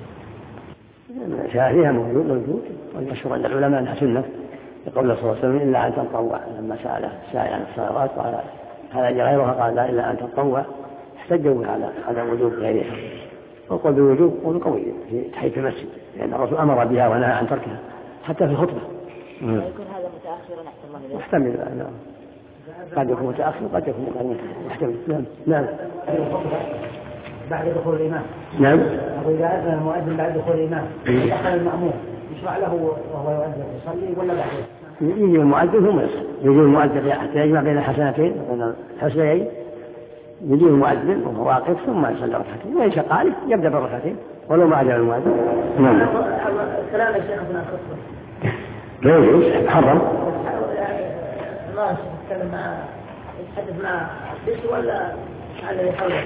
فيها موجود والمشهور عند العلماء أنها سنة يقول الله صلى الله عليه وسلم إلا أن تتطوع. لما سأله السائل عن الصلوات قال هذا غيرها قال لا إلا أن تتطوع احتجوا على وجوب غيرها. وقل بوجوب قول قوي في تحية المسجد لأن الرسول أمر بها ونهى عن تركها حتى في الخطبة. يكون هذا متأخرا أحسن الله إليه. محتمل. قد يكون متأخر قد يكون محتمل. نعم. بعد دخول الإمام. نعم. إذا أذن المؤذن بعد دخول الإمام دخل المأموم يشرع له وهو يؤذن يصلي ولا بعده؟ يجي المؤذن ثم يصلي. يجي المؤذن حتى يجمع بين الحسنتين وبين الحسنيين. يجي المؤذن وهو واقف ثم يصلي ركعتين وإن شق عليه يبدأ بالركعتين ولو ما عجب المؤذن. نعم. الكلام يا شيخ ابن الخطبة. لا يجوز حرم. ما يتكلم مع يتحدث مع بس ولا على اللي حوله.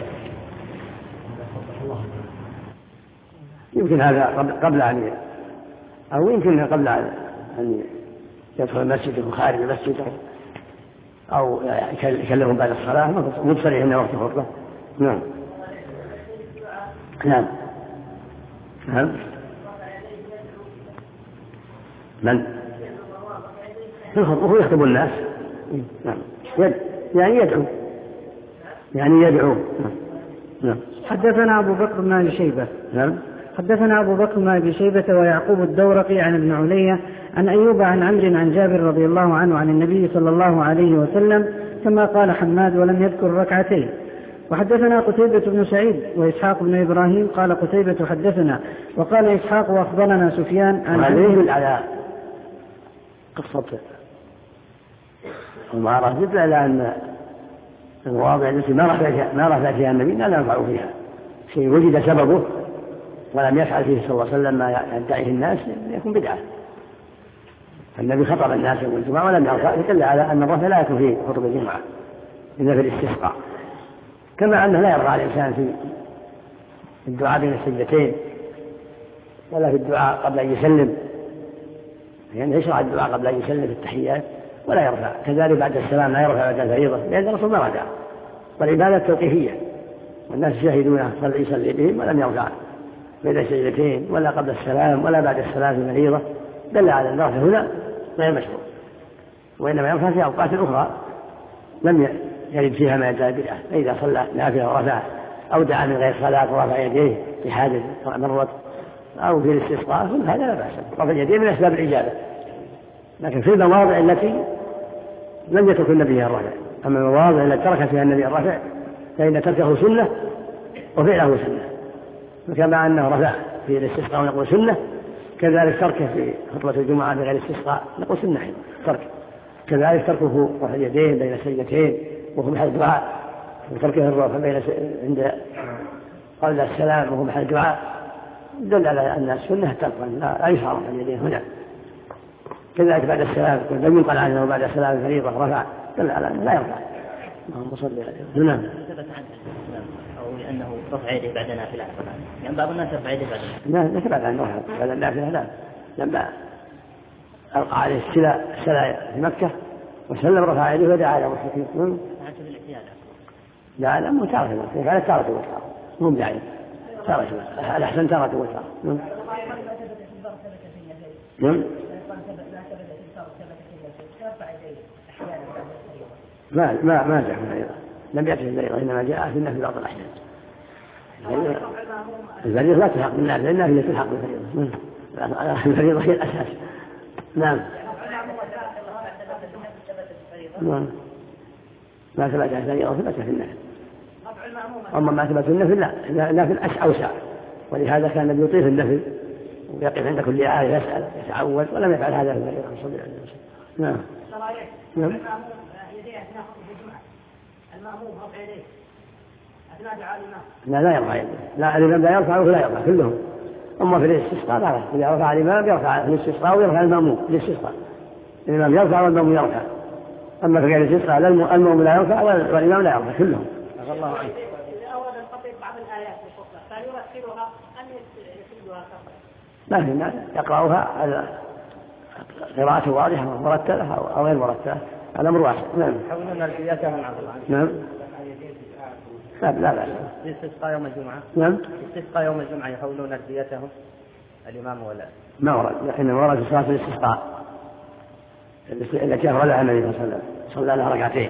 يمكن هذا قبل أن أو يمكن قبل أن يدخل المسجد يكون خارج المسجد أو يكلمهم بعد الصلاة مبصرين إنه وقت الخطبة. نعم. نعم. نعم. من هو يخطب الناس. نعم. يعني يدعو. نعم. حدثنا أبو بكر بن أبي شيبة. نعم. حدثنا أبو بكر بن أبي شيبة ويعقوب الدورقي عن ابن علية عن أيوب عن عمرو عن جابر رضي الله عنه عن النبي صلى الله عليه وسلم كما قال حماد ولم يذكر ركعتين. وحدثنا قتيبة بن سعيد وإسحاق بن إبراهيم قال قتيبة حدثنا وقال إسحاق وأخبرنا سفيان عن عليه على قصة المعارض يدل على أن المواضع التي ما رفع فيها النبي لا ينفع فيها شيء وجد سببه ولم يفعل فيه صلى الله عليه وسلم ما يدعيه الناس يكون بدعة. النبي خطب الناس يوم الجمعة ولم يرفع يدل على أن الرفع لا يكون في خطبة الجمعة إلا في الاستسقاء. كما أنه لا يرفع الإنسان في الدعاء بين السجدتين ولا في الدعاء قبل أن يسلم يعني يشرع الدعاء قبل أن يسلم في التحيات ولا يرفع. كذلك بعد السلام لا يرفع بعد الفريضة لأن الرسول ما رفع. والعبادة توقيفية والناس يشاهدونه يصلي بهم ولم يرفع بين السجدتين ولا قبل السلام ولا بعد السلام في الفريضة دل على أن الرفع هنا غير مشروع. وإنما يرفع في أوقات أخرى لم يرد فيها ما يدعى بدعة. فإذا صلى نافلة ورفع أو دعا من غير صلاة ورفع يديه في حادث مرت أو في الاستسقاء كل هذا لا بأس. رفع اليدين من أسباب الإجابة، لكن في المواضع التي لم يترك النبي فيها الرفع. أما المواضع التي ترك فيها النبي الرفع فإن تركه سنة وفعله سنة، فكما أنه رفع في الاستسقاء ونقول سنة كذلك تركه في خطبة الجمعة بغير الاستسقاء نقول سنة ترك. كذلك تركه رفع اليدين بين سجدتين وهو محل الدعاء، وتركه الرفع عند قول السلام وهو محل الدعاء دل على أن السنة ترك لا يشعر رفع اليدين هنا. كذلك بعد السلام لم ينقل عنه بعد السلام فريضة رفع دل على أنه لا يرفع. اللهم صل عليه. نعم. أو لأنه رفع يده بعد نافلة، يعني بعض الناس رفع يده بعد لا بعد أن رفع بعد النافلة لا، لما ألقى عليه السلا في مكة وسلم رفع يده ودعا على مشركين. لا مو تارة المسلم على تارة وتارة مو بداعي تارة الأحسن تارة وتارة. نعم. ما جاء في الفريضة، لم يأتي في الفريضة، إنما جاء في النفل بعض الأحيان. الفريضة لا تلحق بالنافلة، النافلة تلحق بالفريضة. الفريضة هي الأساس. نعم. ما ثبت في الفريضة ثبت في النفل. أما ما ثبت في النفل لا، النفل أوسع، ولهذا كان النبي يطيل النفل ويقف عند كل آية يسأل يتعود، ولم يفعل هذا في الفريضة صلى الله عليه وسلم. نعم. نعم. المأموم رفع يديه أثناء دعاء لا يرفع يديه، لا الإمام لا يرفع ولا يرفع كلهم. أما في الاستسقاء لا، إذا رفع الإمام يرفع في الاستسقاء ويرفع المأموم في الاستسقاء، الإمام يرفع والمأموم يرفع. أما في غير الاستسقاء المأموم لا يرفع والإمام لا يرفع كلهم. الله عنه. إذا أورد الخطيب بعض الآيات في الخطبة فليرتلها أم يسردها ما يقرأها على قراءة واضحة مرتلة أو غير مرتلة، الأمر واسع. نعم. يحولون البياتهم عن نعم. لا الاستسقاء يوم الجمعة. نعم. الاستسقاء يوم الجمعة يحولون البياتهم الإمام ولا ما ورد، إنما ورد في صلاة الاستسقاء التي أفردها النبي صلى الله عليه وسلم صلى لها ركعتين.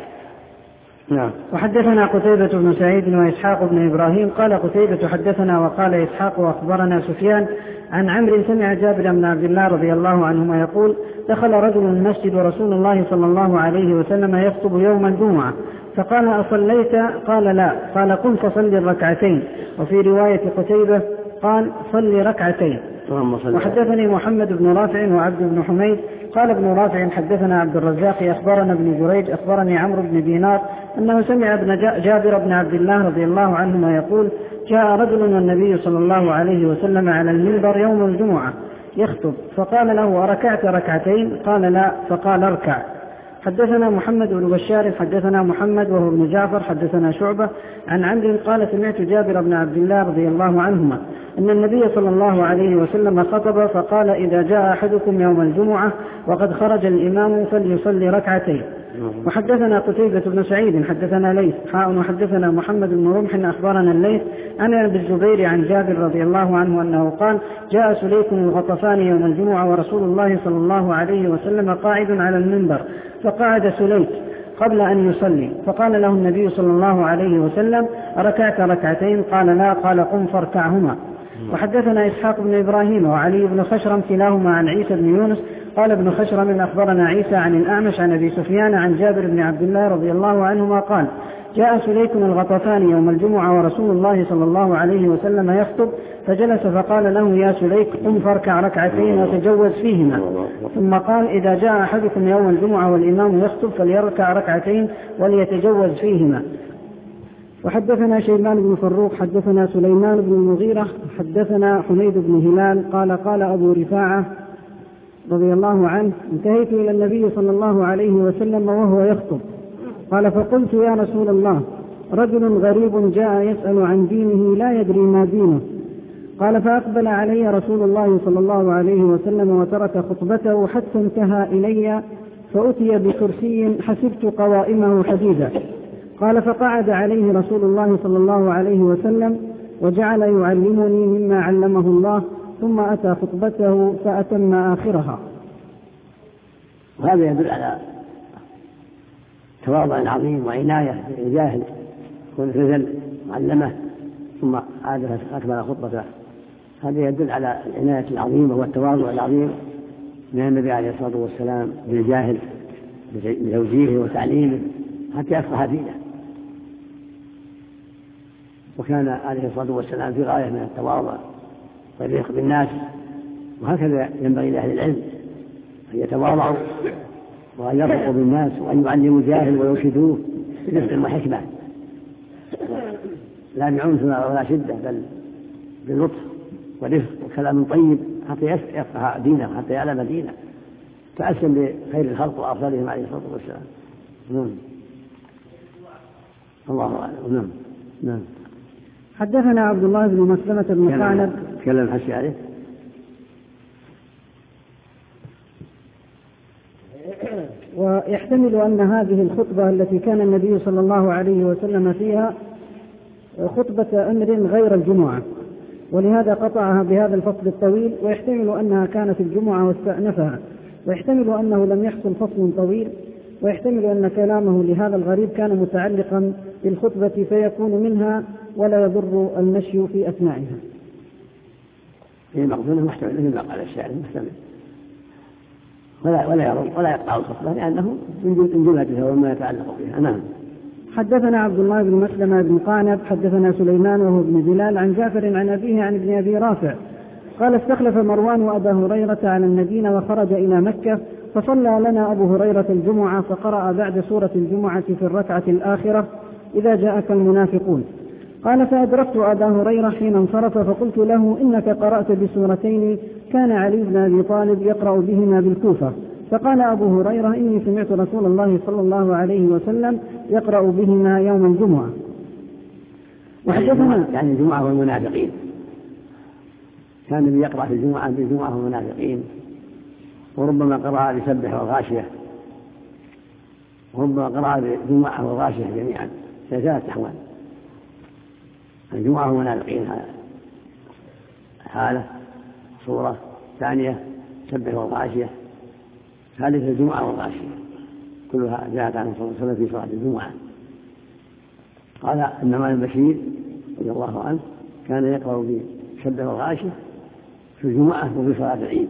نعم. وحدثنا قتيبة بن سعيد وإسحاق بن إبراهيم قال قتيبة حدثنا وقال إسحاق وأخبرنا سفيان عن عمرو سمع جابر بن عبد الله رضي الله عنهما يقول دخل رجل المسجد ورسول الله صلى الله عليه وسلم يخطب يوم الجمعة فقال أصليت؟ قال لا. قال قم فصل الركعتين. وفي رواية قتيبة قال صل ركعتين. وحدثني محمد بن رافع وعبد بن حميد قال ابن رافع حدثنا عبد الرزاق أخبرنا ابن جريج أخبرني عمرو بن دينار أنه سمع ابن جابر بن عبد الله رضي الله عنهما يقول جاء رجل والنبي صلى الله عليه وسلم على المنبر يوم الجمعة يخطب فقال له أركعت ركعتين؟ قال لا. فقال اركع. حدثنا محمد بن بشار حدثنا محمد وهو ابن جعفر حدثنا شعبة عن عمرو قال سمعت جابر بن عبد الله رضي الله عنهما أن النبي صلى الله عليه وسلم خطب فقال إذا جاء أحدكم يوم الجمعة وقد خرج الإمام فليصلي ركعتين. وحدثنا قتيبة بن سعيد حدثنا ليث وحدثنا محمد بن رمح أخبرنا الليث عن أبي الزبير عن جابر رضي الله عنه أنه قال جاء سليك الغطفاني يوم الجمعة ورسول الله صلى الله عليه وسلم قاعد على المنبر فقعد سليك قبل أن يصلي فقال له النبي صلى الله عليه وسلم أركعت ركعتين؟ قال لا. قال قم فاركعهما. وحدثنا إسحاق بن إبراهيم وعلي بن خشرم كلاهما عن عيسى بن يونس قال ابن خشرم أخبرنا عيسى عن الأعمش عن أبي سفيان عن جابر بن عبد الله رضي الله عنهما قال جاء سليك الغطفاني يوم الجمعة ورسول الله صلى الله عليه وسلم يخطب فجلس فقال له يا سليك قم فاركع ركعتين وتجوز فيهما. ثم قال إذا جاء أحدكم يوم الجمعة والإمام يخطب فليركع ركعتين وليتجوز فيهما. وحدثنا شيبان بن فروق حدثنا سليمان بن المغيرة حدثنا حميد بن هلال قال أبو رفاعة رضي الله عنه انتهيت إلى النبي صلى الله عليه وسلم وهو يخطب قال فقلت يا رسول الله رجل غريب جاء يسأل عن دينه لا يدري ما دينه. قال فأقبل علي رسول الله صلى الله عليه وسلم وترك خطبته حتى انتهى إلي فأتي بكرسي حسبت قوائمه حديدا. قال فقعد عليه رسول الله صلى الله عليه وسلم وجعل يعلمني مما علمه الله ثم أتى خطبته فأتم آخرها. وهذا يدل على تواضع عظيم وعناية بالجاهل، يكون رجل معلمه ثم عاد أكمل خطبته. هذا يدل على العناية العظيمة والتواضع العظيم من النبي عليه الصلاة والسلام بالجاهل بتوجيهه وتعليمه حتى يفقه دينه. وكان عليه الصلاة والسلام في غاية من التواضع والرفق بالناس، وهكذا ينبغي لأهل العلم أن يتواضعوا وأن يرفقوا بالناس وأن يعلموا الجاهل ويرشدوه برفق وحكمة، لا بعنف ولا شدة، بل باللطف ورفق وكلام طيب حتى يفقه دينه، حتى يعلم دينه، تأسم بخير الخلق وأفضلهم عليه الصلاة والسلام. الله أعلم. نعم. حدثنا عبد الله بن مسلمة بن قعنب. تكلم حشي عليه. ويحتمل أن هذه الخطبة التي كان النبي صلى الله عليه وسلم فيها خطبة أمر غير الجمعة، ولهذا قطعها بهذا الفصل الطويل، ويحتمل أنها كانت الجمعة واستأنفها، ويحتمل أنه لم يحصل فصل طويل، ويحتمل أن كلامه لهذا الغريب كان متعلقا بالخطبة فيكون منها ولا يضر المشي في أثنائها. هي مقصودة محتمل مثل ما قال الشاعر محتمل، ولا يقطع الخطبة لأنه من جملتها وما يتعلق بها. نعم. حدثنا عبد الله بن مسلمة بن قعنب حدثنا سليمان وهو ابن بلال عن جعفر عن أبيه عن ابن أبي رافع قال استخلف مروان وأبا هريرة على المدينة وخرج إلى مكة فصلى لنا أبو هريرة الجمعة فقرأ بعد سورة الجمعة في الركعة الآخرة إذا جاءك المنافقون. قال فأدركت أبا هريرة حين انصرف فقلت له إنك قرأت بسورتين كان علي بن أبي طالب يقرأ بهما بالكوفة. فقال أبو هريرة إني سمعت رسول الله صلى الله عليه وسلم يقرأ بهما يوم الجمعة. وحدثنا يعني الجمعة والمنافقين، كان النبي يقرأ في الجمعة بالجمعة والمنافقين، وربما قرأ بسبح والغاشية، وربما قرأ بالجمعة والغاشية جميعا في 3 أحوال. الجمعة والمنافقين حالة، صورة ثانية سبح والغاشية، ثالث الجمعة والغاشية، كلها جاءت عن صلى الله عليه وسلم في صلاة الجمعة. قال النعمان بن بشير رضي الله عنه كان يقرأ بسبح والغاشية في الجمعة وفي صلاة العيد،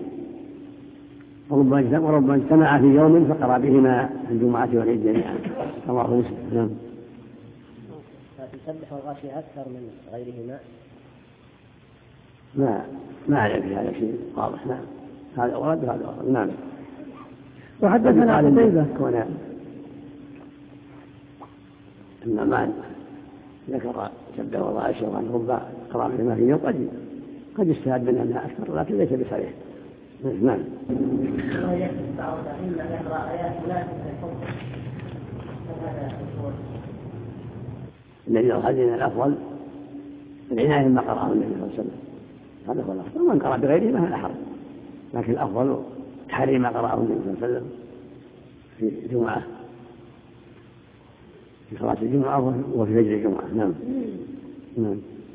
وربما اجتمع في يوم فقرأ بهما في الجمعة والعيد جميعا. الله مسلم. نعم. تسبح والغاشية أكثر من غيرهما؟ ما أعلم في هذا شيء واضح. نعم. هذا ورد وهذا ورد. نعم. وحدثنا قتيبة كون النعمان ذكر سبح والغاشية وأن ربما قرأ بهما في يوم قد يستفاد منها أنها أكثر، لكن ليس بصريح. نعم. الذي الخزين الأفضل العناية ما قرأه النبي صلى الله عليه وسلم، هذا هو الأفضل، ومن قرأ بغيره ما هذا حرج، لكن الأفضل تحريم ما قرأه النبي صلى الله عليه وسلم في الجمعة، في صلاة الجمعة وفي فجر الجمعة. نعم. نعم.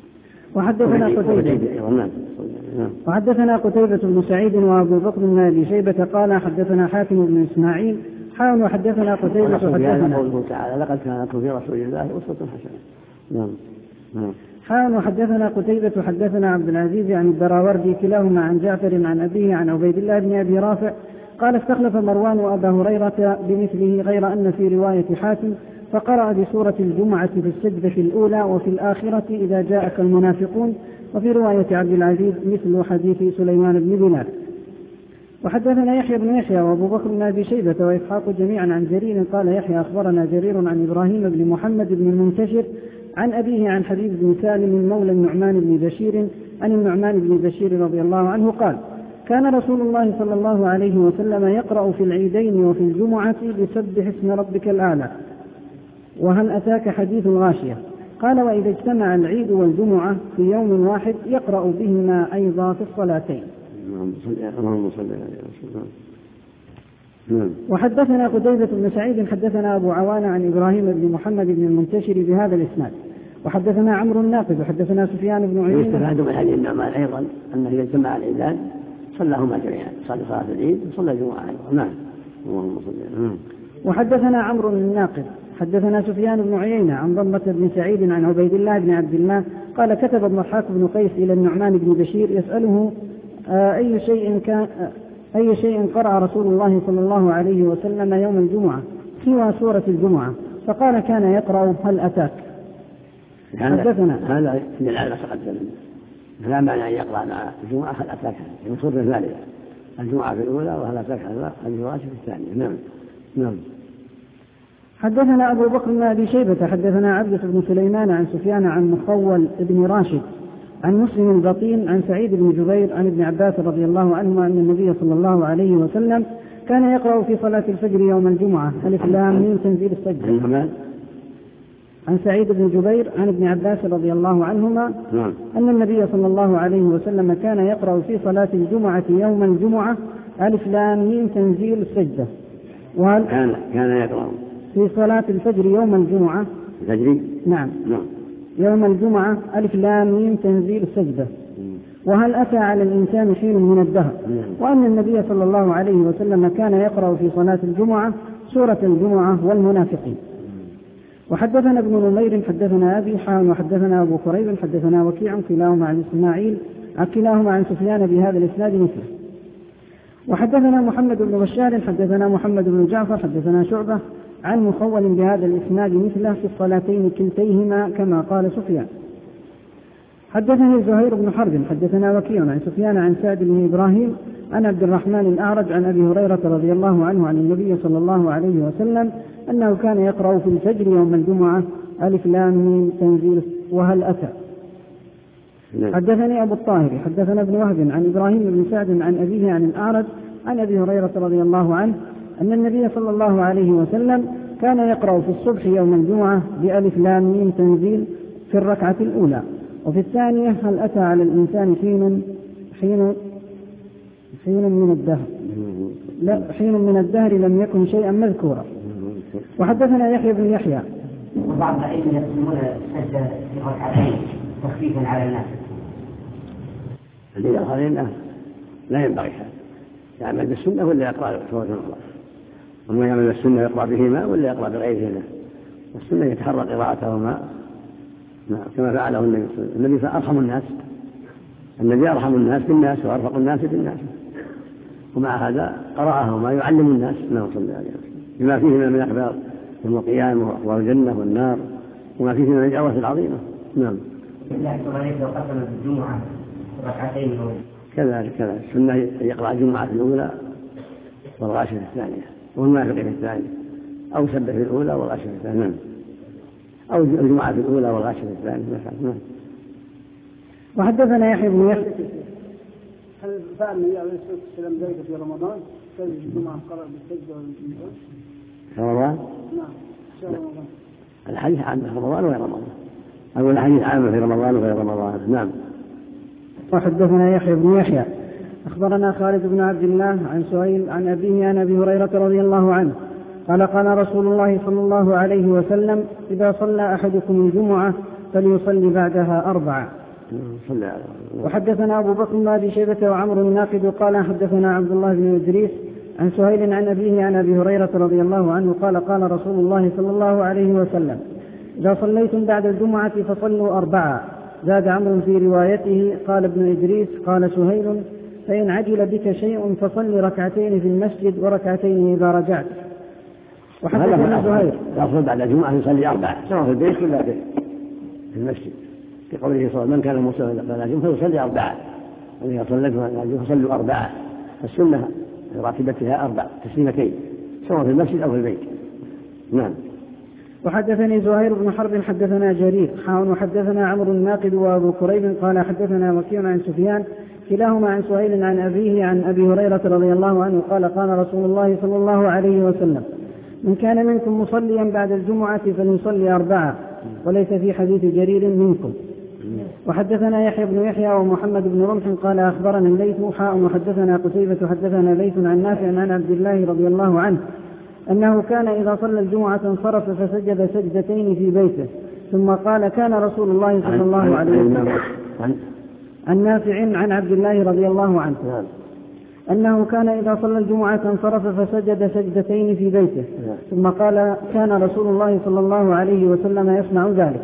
وحدثنا قتيبة بن سعيد وأبو بكر بن أبي شيبة قال حدثنا حاتم بن إسماعيل حاول وحدثنا قتيبة حدثنا قوله تعالى لقد كان لكم في رسول الله أسوة حسنة. نعم. حاول وحدثنا قتيبة حدثنا عبد العزيز عن الدراوردي كلاهما عن جعفر عن أبيه عن عبيد الله بن أبي رافع قال استخلف مروان وأبا هريرة بمثله غير أن في رواية حاتم فقرأ بسورة الجمعة في السجدة الأولى وفي الآخرة إذا جاءك المنافقون، وفي رواية عبد العزيز مثل حديث سليمان بن بلال. وحدثنا يحيى بن يحيى وأبو بكر بن أبي شيبة وإسحاق جميعا عن جرير قال يحيى أخبرنا جرير عن إبراهيم بن محمد بن المنتشر عن أبيه عن حبيب بن سالم مولى النعمان بن بشير عن النعمان بن بشير رضي الله عنه قال كان رسول الله صلى الله عليه وسلم يقرأ في العيدين وفي الجمعة بسبح اسم ربك الأعلى وهل أتاك حديث الغاشية. قال وإذا اجتمع العيد والجمعة في يوم واحد يقرأ بهما أيضا في الصلاتين. وحدثنا قتيبة بن سعيد حدثنا أبو عوانة عن إبراهيم بن محمد بن المنتشر بهذا الإسناد. وحدثنا عمرو الناقد وحدثنا سفيان بن عيينة. يستفاد من هذه النعمان أيضا أنه إذا اجتمع العيدان صلىهما جميعا، صلى صلاة العيد وصلى الجمعة أيضا. نعم. اللهم صل. وحدثنا عمرو الناقد حدثنا سفيان بن عيينة عن ضمة بن سعيد عن عبيد الله بن عبد الله قال كتب الضحاك بن قيس إلى النعمان بن بشير يسأله أي شيء قرأ رسول الله صلى الله عليه وسلم يوم الجمعة سوى سورة الجمعة، فقال كان يقرأ هل أتاك. حدثنا هذا من على تقدم لا معنى أن يقرأ مع الجمعة هل أتاك من سورة الثالثة، الجمعة في الأولى وهل أتاك الجمعة في الثانية. نعم. حدثنا أبو بكر بن أبي شيبة حدثنا عبدة بن سليمان عن سفيان عن مخول بن راشد عن مسلم البطين عن سعيد بن جبير عن ابن عباس رضي الله عنهما أن النبي صلى الله عليه وسلم كان يقرأ في صلاة الفجر يوم الجمعة ألف لام ميم تنزيل السجدة. عن سعيد بن جبير عن ابن عباس رضي الله عنهما أن النبي صلى الله عليه وسلم كان يقرأ في صلاة الجمعة يوم الجمعة ألف لام ميم تنزيل السجدة. كان يقرأ في صلاة الفجر يوم الجمعة الفجر نعم يوم الجمعة ألف لام ميم تنزيل السجدة وهل أتى على الإنسان حين من الدهر، وأن النبي صلى الله عليه وسلم كان يقرأ في صلاة الجمعة سورة الجمعة والمنافقين. وحدثنا ابن نمير حدثنا أبي حان وحدثنا أبو كريب حدثنا وكيع كلاهما عن إسماعيل كلاهما عن سفيان بهذا الإسناد مثله. وحدثنا محمد بن بشار حدثنا محمد بن جعفر حدثنا شعبة عن مخول بهذا الإسناد مثله في الصلاتين كلتيهما كما قال سفيان. حدثني زهير بن حرب حدثنا وكيع عن سفيان عن سعد بن إبراهيم عن عبد الرحمن الأعرج عن أبي هريرة رضي الله عنه عن النبي صلى الله عليه وسلم أنه كان يقرأ في الفجر يوم الجمعة ألف لام ميم تنزيل وهل أتى. حدثني أبو الطاهر حدثنا ابن وهب عن إبراهيم بن سعد عن أبيه عن الأعرج عن أبي هريرة رضي الله عنه أن النبي صلى الله عليه وسلم كان يقرأ في الصبح يوم الجمعة بألف لام ميم تنزيل في الركعة الأولى، وفي الثانية هل أتى على الإنسان حين من الدهر لم يكن شيئا مذكورا. وحدثنا يحيى بن يحيى وبعض الأئمة يقسمون السجدة في ركعتين تخفيفا على الناس. الآخرين لا ينبغي يعمل بالسنة ولا يقرأ سورة أخرى، وما يعمل بالسنة يقرأ بهما ولا يقرأ بغيرهما، والسنة يتحرى قراءتهما كما فعله النبي أرحم الناس، النبي أرحم الناس بالناس وأرفق الناس بالناس، ومع هذا قرأهما يعلم الناس ما صلى عليه وسلم بما فيهما من أخبار يوم القيامة وأخبار الجنة والنار وما فيهما من الجوائز العظيمة. نعم. الله سبحانه لو قسم الجمعة ركعتين كذلك السنة يقرأ الجمعة في الأولى والغاشية في الثانية والمنافق في الثانية، أو سبح في الأولى والغاشية في الثانية، أو الجمعة في الأولى والغاشية في الثانية. وحدثنا يحيى بن يحيى هل فعل النبي عليه الصلاة والسلام ذلك في رمضان؟ كان الجمعة قرأ بالسجدة والإنسان في رمضان؟ نعم في رمضان. الحديث عام في رمضان وغير رمضان، أو الحديث عام في رمضان وغير رمضان. نعم. وحدثنا يحيى بن يحيى أخبرنا خالد بن عبد الله عن سهيل عن أبيه عن أبي هريرة رضي الله عنه قال قال رسول الله صلى الله عليه وسلم إذا صلى أحدكم الجمعة فليصلي بعدها 4. وحدثنا أبو بكر بن أبي شيبة وعمر الناقد قال حدثنا عبد الله بن إدريس عن سهيل عن أبيه عن أبي هريرة رضي الله عنه قال قال رسول الله صلى الله عليه وسلم إذا صليتم بعد الجمعة فصلوا 4. زاد عمرو في روايته قال ابن إدريس قال سهيل فإن عجل بك شيء فصل ركعتين في المسجد وركعتين إذا رجعت. وحدثنا زهير الأفضل بعد الجمعة يصلي 4 سواء في البيت ولا في المسجد، في قوله صلى الله عليه وسلم من كان مصليا بعد الجمعة فيصلي 4 وإذا صليتم بعد الجمعة فصلوا 4. السنة راتبتها 4 تسليمتين سواء في المسجد أو في البيت. نعم. وحدثني زهير بن حرب حدثنا جرير وحدثنا عمرو الناقد وأبو كريب قال حدثنا وكيع عن سفيان كلاهما عن سهيل عن أبيه عن أبي هريرة رضي الله عنه قال قال رسول الله صلى الله عليه وسلم من كان منكم مصليا بعد الجمعة فليصلي 4 وليس في حديث جرير منكم. وحدثنا يحيى بن يحيى ومحمد بن رمح قال أخبرنا الليث وحدثنا قتيبة حدثنا ليث عن نافع عن عبد الله رضي الله عنه أنه كان إذا صلى الجمعة انصرف فسجد سجدتين في بيته ثم قال كان رسول الله صلى الله عليه وسلم عن نافع عن عبد الله رضي الله عنه أنه كان إذا صلى الجمعة انصرف فسجد سجدتين في بيته، ثم قال كان رسول الله صلى الله عليه وسلم يصنع ذلك.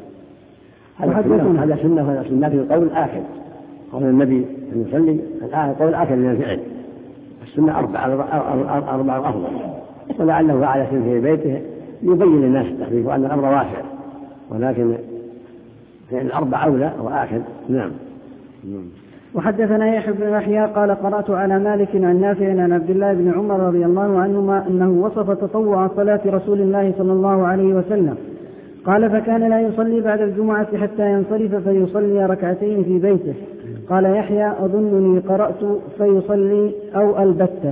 هذا سنة وهذا سنة في القول آخر، قول النبي أن يصلي الآن قول آخر من الفعل، السنة أربع أفضل، ولعله فعل في بيته يبين للناس التخفيف وأن الأمر واسع، ولكن الأربع أولى وآخر. نعم. وحدثنا يحيى بن يحيى قال قرأت على مالك عن نافع عن عبد الله بن عمر رضي الله عنهما أنه وصف تطوع صلاة رسول الله صلى الله عليه وسلم، قال فكان لا يصلي بعد الجمعة حتى ينصرف فيصلي ركعتين في بيته. قال يحيى أظنني قرأت فيصلي أو البتة.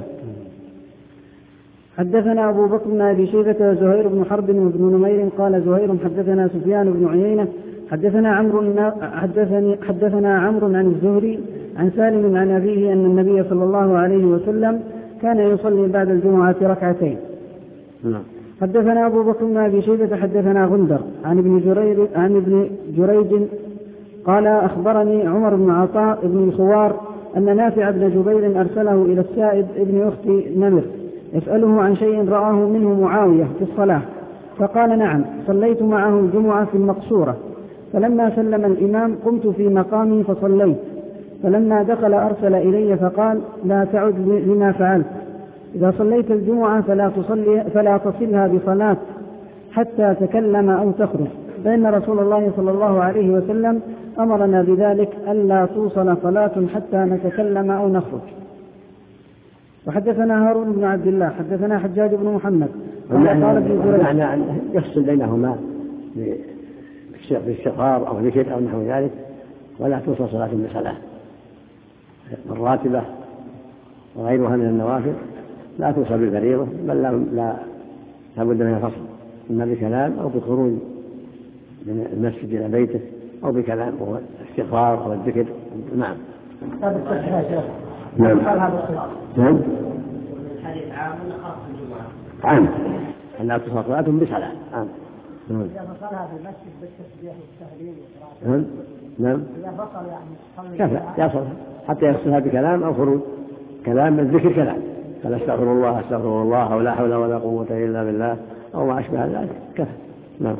حدثنا أبو بكر بن أبي شيبة وزهير بن حرب وابن نمير قال زهير حدثنا سفيان بن عيينة حدثنا عمرو عن الزهري عن سالم عن أبيه أن النبي صلى الله عليه وسلم كان يصلي بعد الجمعة ركعتين. حدثنا أبو بكر بن أبي شيبة حدثنا غندر عن ابن جريج قال أخبرني عمر بن عطاء بن الخوار أن نافع بن جبير أرسله إلى السائب ابن أخت نمر يسأله عن شيء رآه منه معاوية في الصلاة، فقال نعم صليت معه الجمعة في المقصورة، فلما سلم الإمام قمت في مقامي فصليت، فلما دخل أرسل إلي فقال لا تعد لما فعلت، إذا صليت الجمعة فلا تصلها بصلاة حتى تكلم أو تخرج، فإن رسول الله صلى الله عليه وسلم أمرنا بذلك ألا توصل صلاة حتى نتكلم أو نخرج. وحدثنا هارون بن عبد الله حدثنا حجاج بن محمد قال معنى أن يفصل بينهما باستغفار أو ذكر أو نحو ذلك، ولا توصل صلاة بصلاة. الراتبة وغيرها من النوافل لا توصل بالفريضة، بل لا بد من الفصل، إما بكلام أو بالخروج من المسجد إلى بيته أو بكلام وهو الاستغفار أو الذكر. نعم. نعم. نعم. الحديث عام ولا خاص بالجمعة؟ عام. لا تصل صلاة بصلاة. عام. إذا فصلها في المسجد بالتسبيح والتهليل والقراءة. نعم. إذا فصل يعني كفى يصل حتى يفصلها بكلام أو خروج، كلام الذكر كلام، فلا استغفر الله أو لا حول ولا قوة إلا بالله أو ما أشبه ذلك كفى. نعم.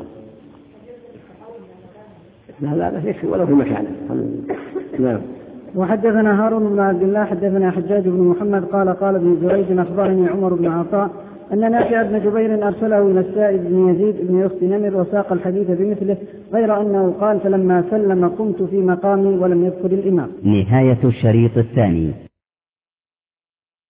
لا يكفي ولو في مكانه. نعم. وحدثنا هارون بن عبد الله حدثنا حجاج بن محمد قال ابن جريج أخبرني عمر بن عطاء أن نافع بن جبير أرسله إلى السائب بن يزيد بن أخت نمر وساق الحديث بمثله، غير أنه قال فلما سلم قمت في مقامي ولم يذكر الإمام. نهاية الشريط الثاني.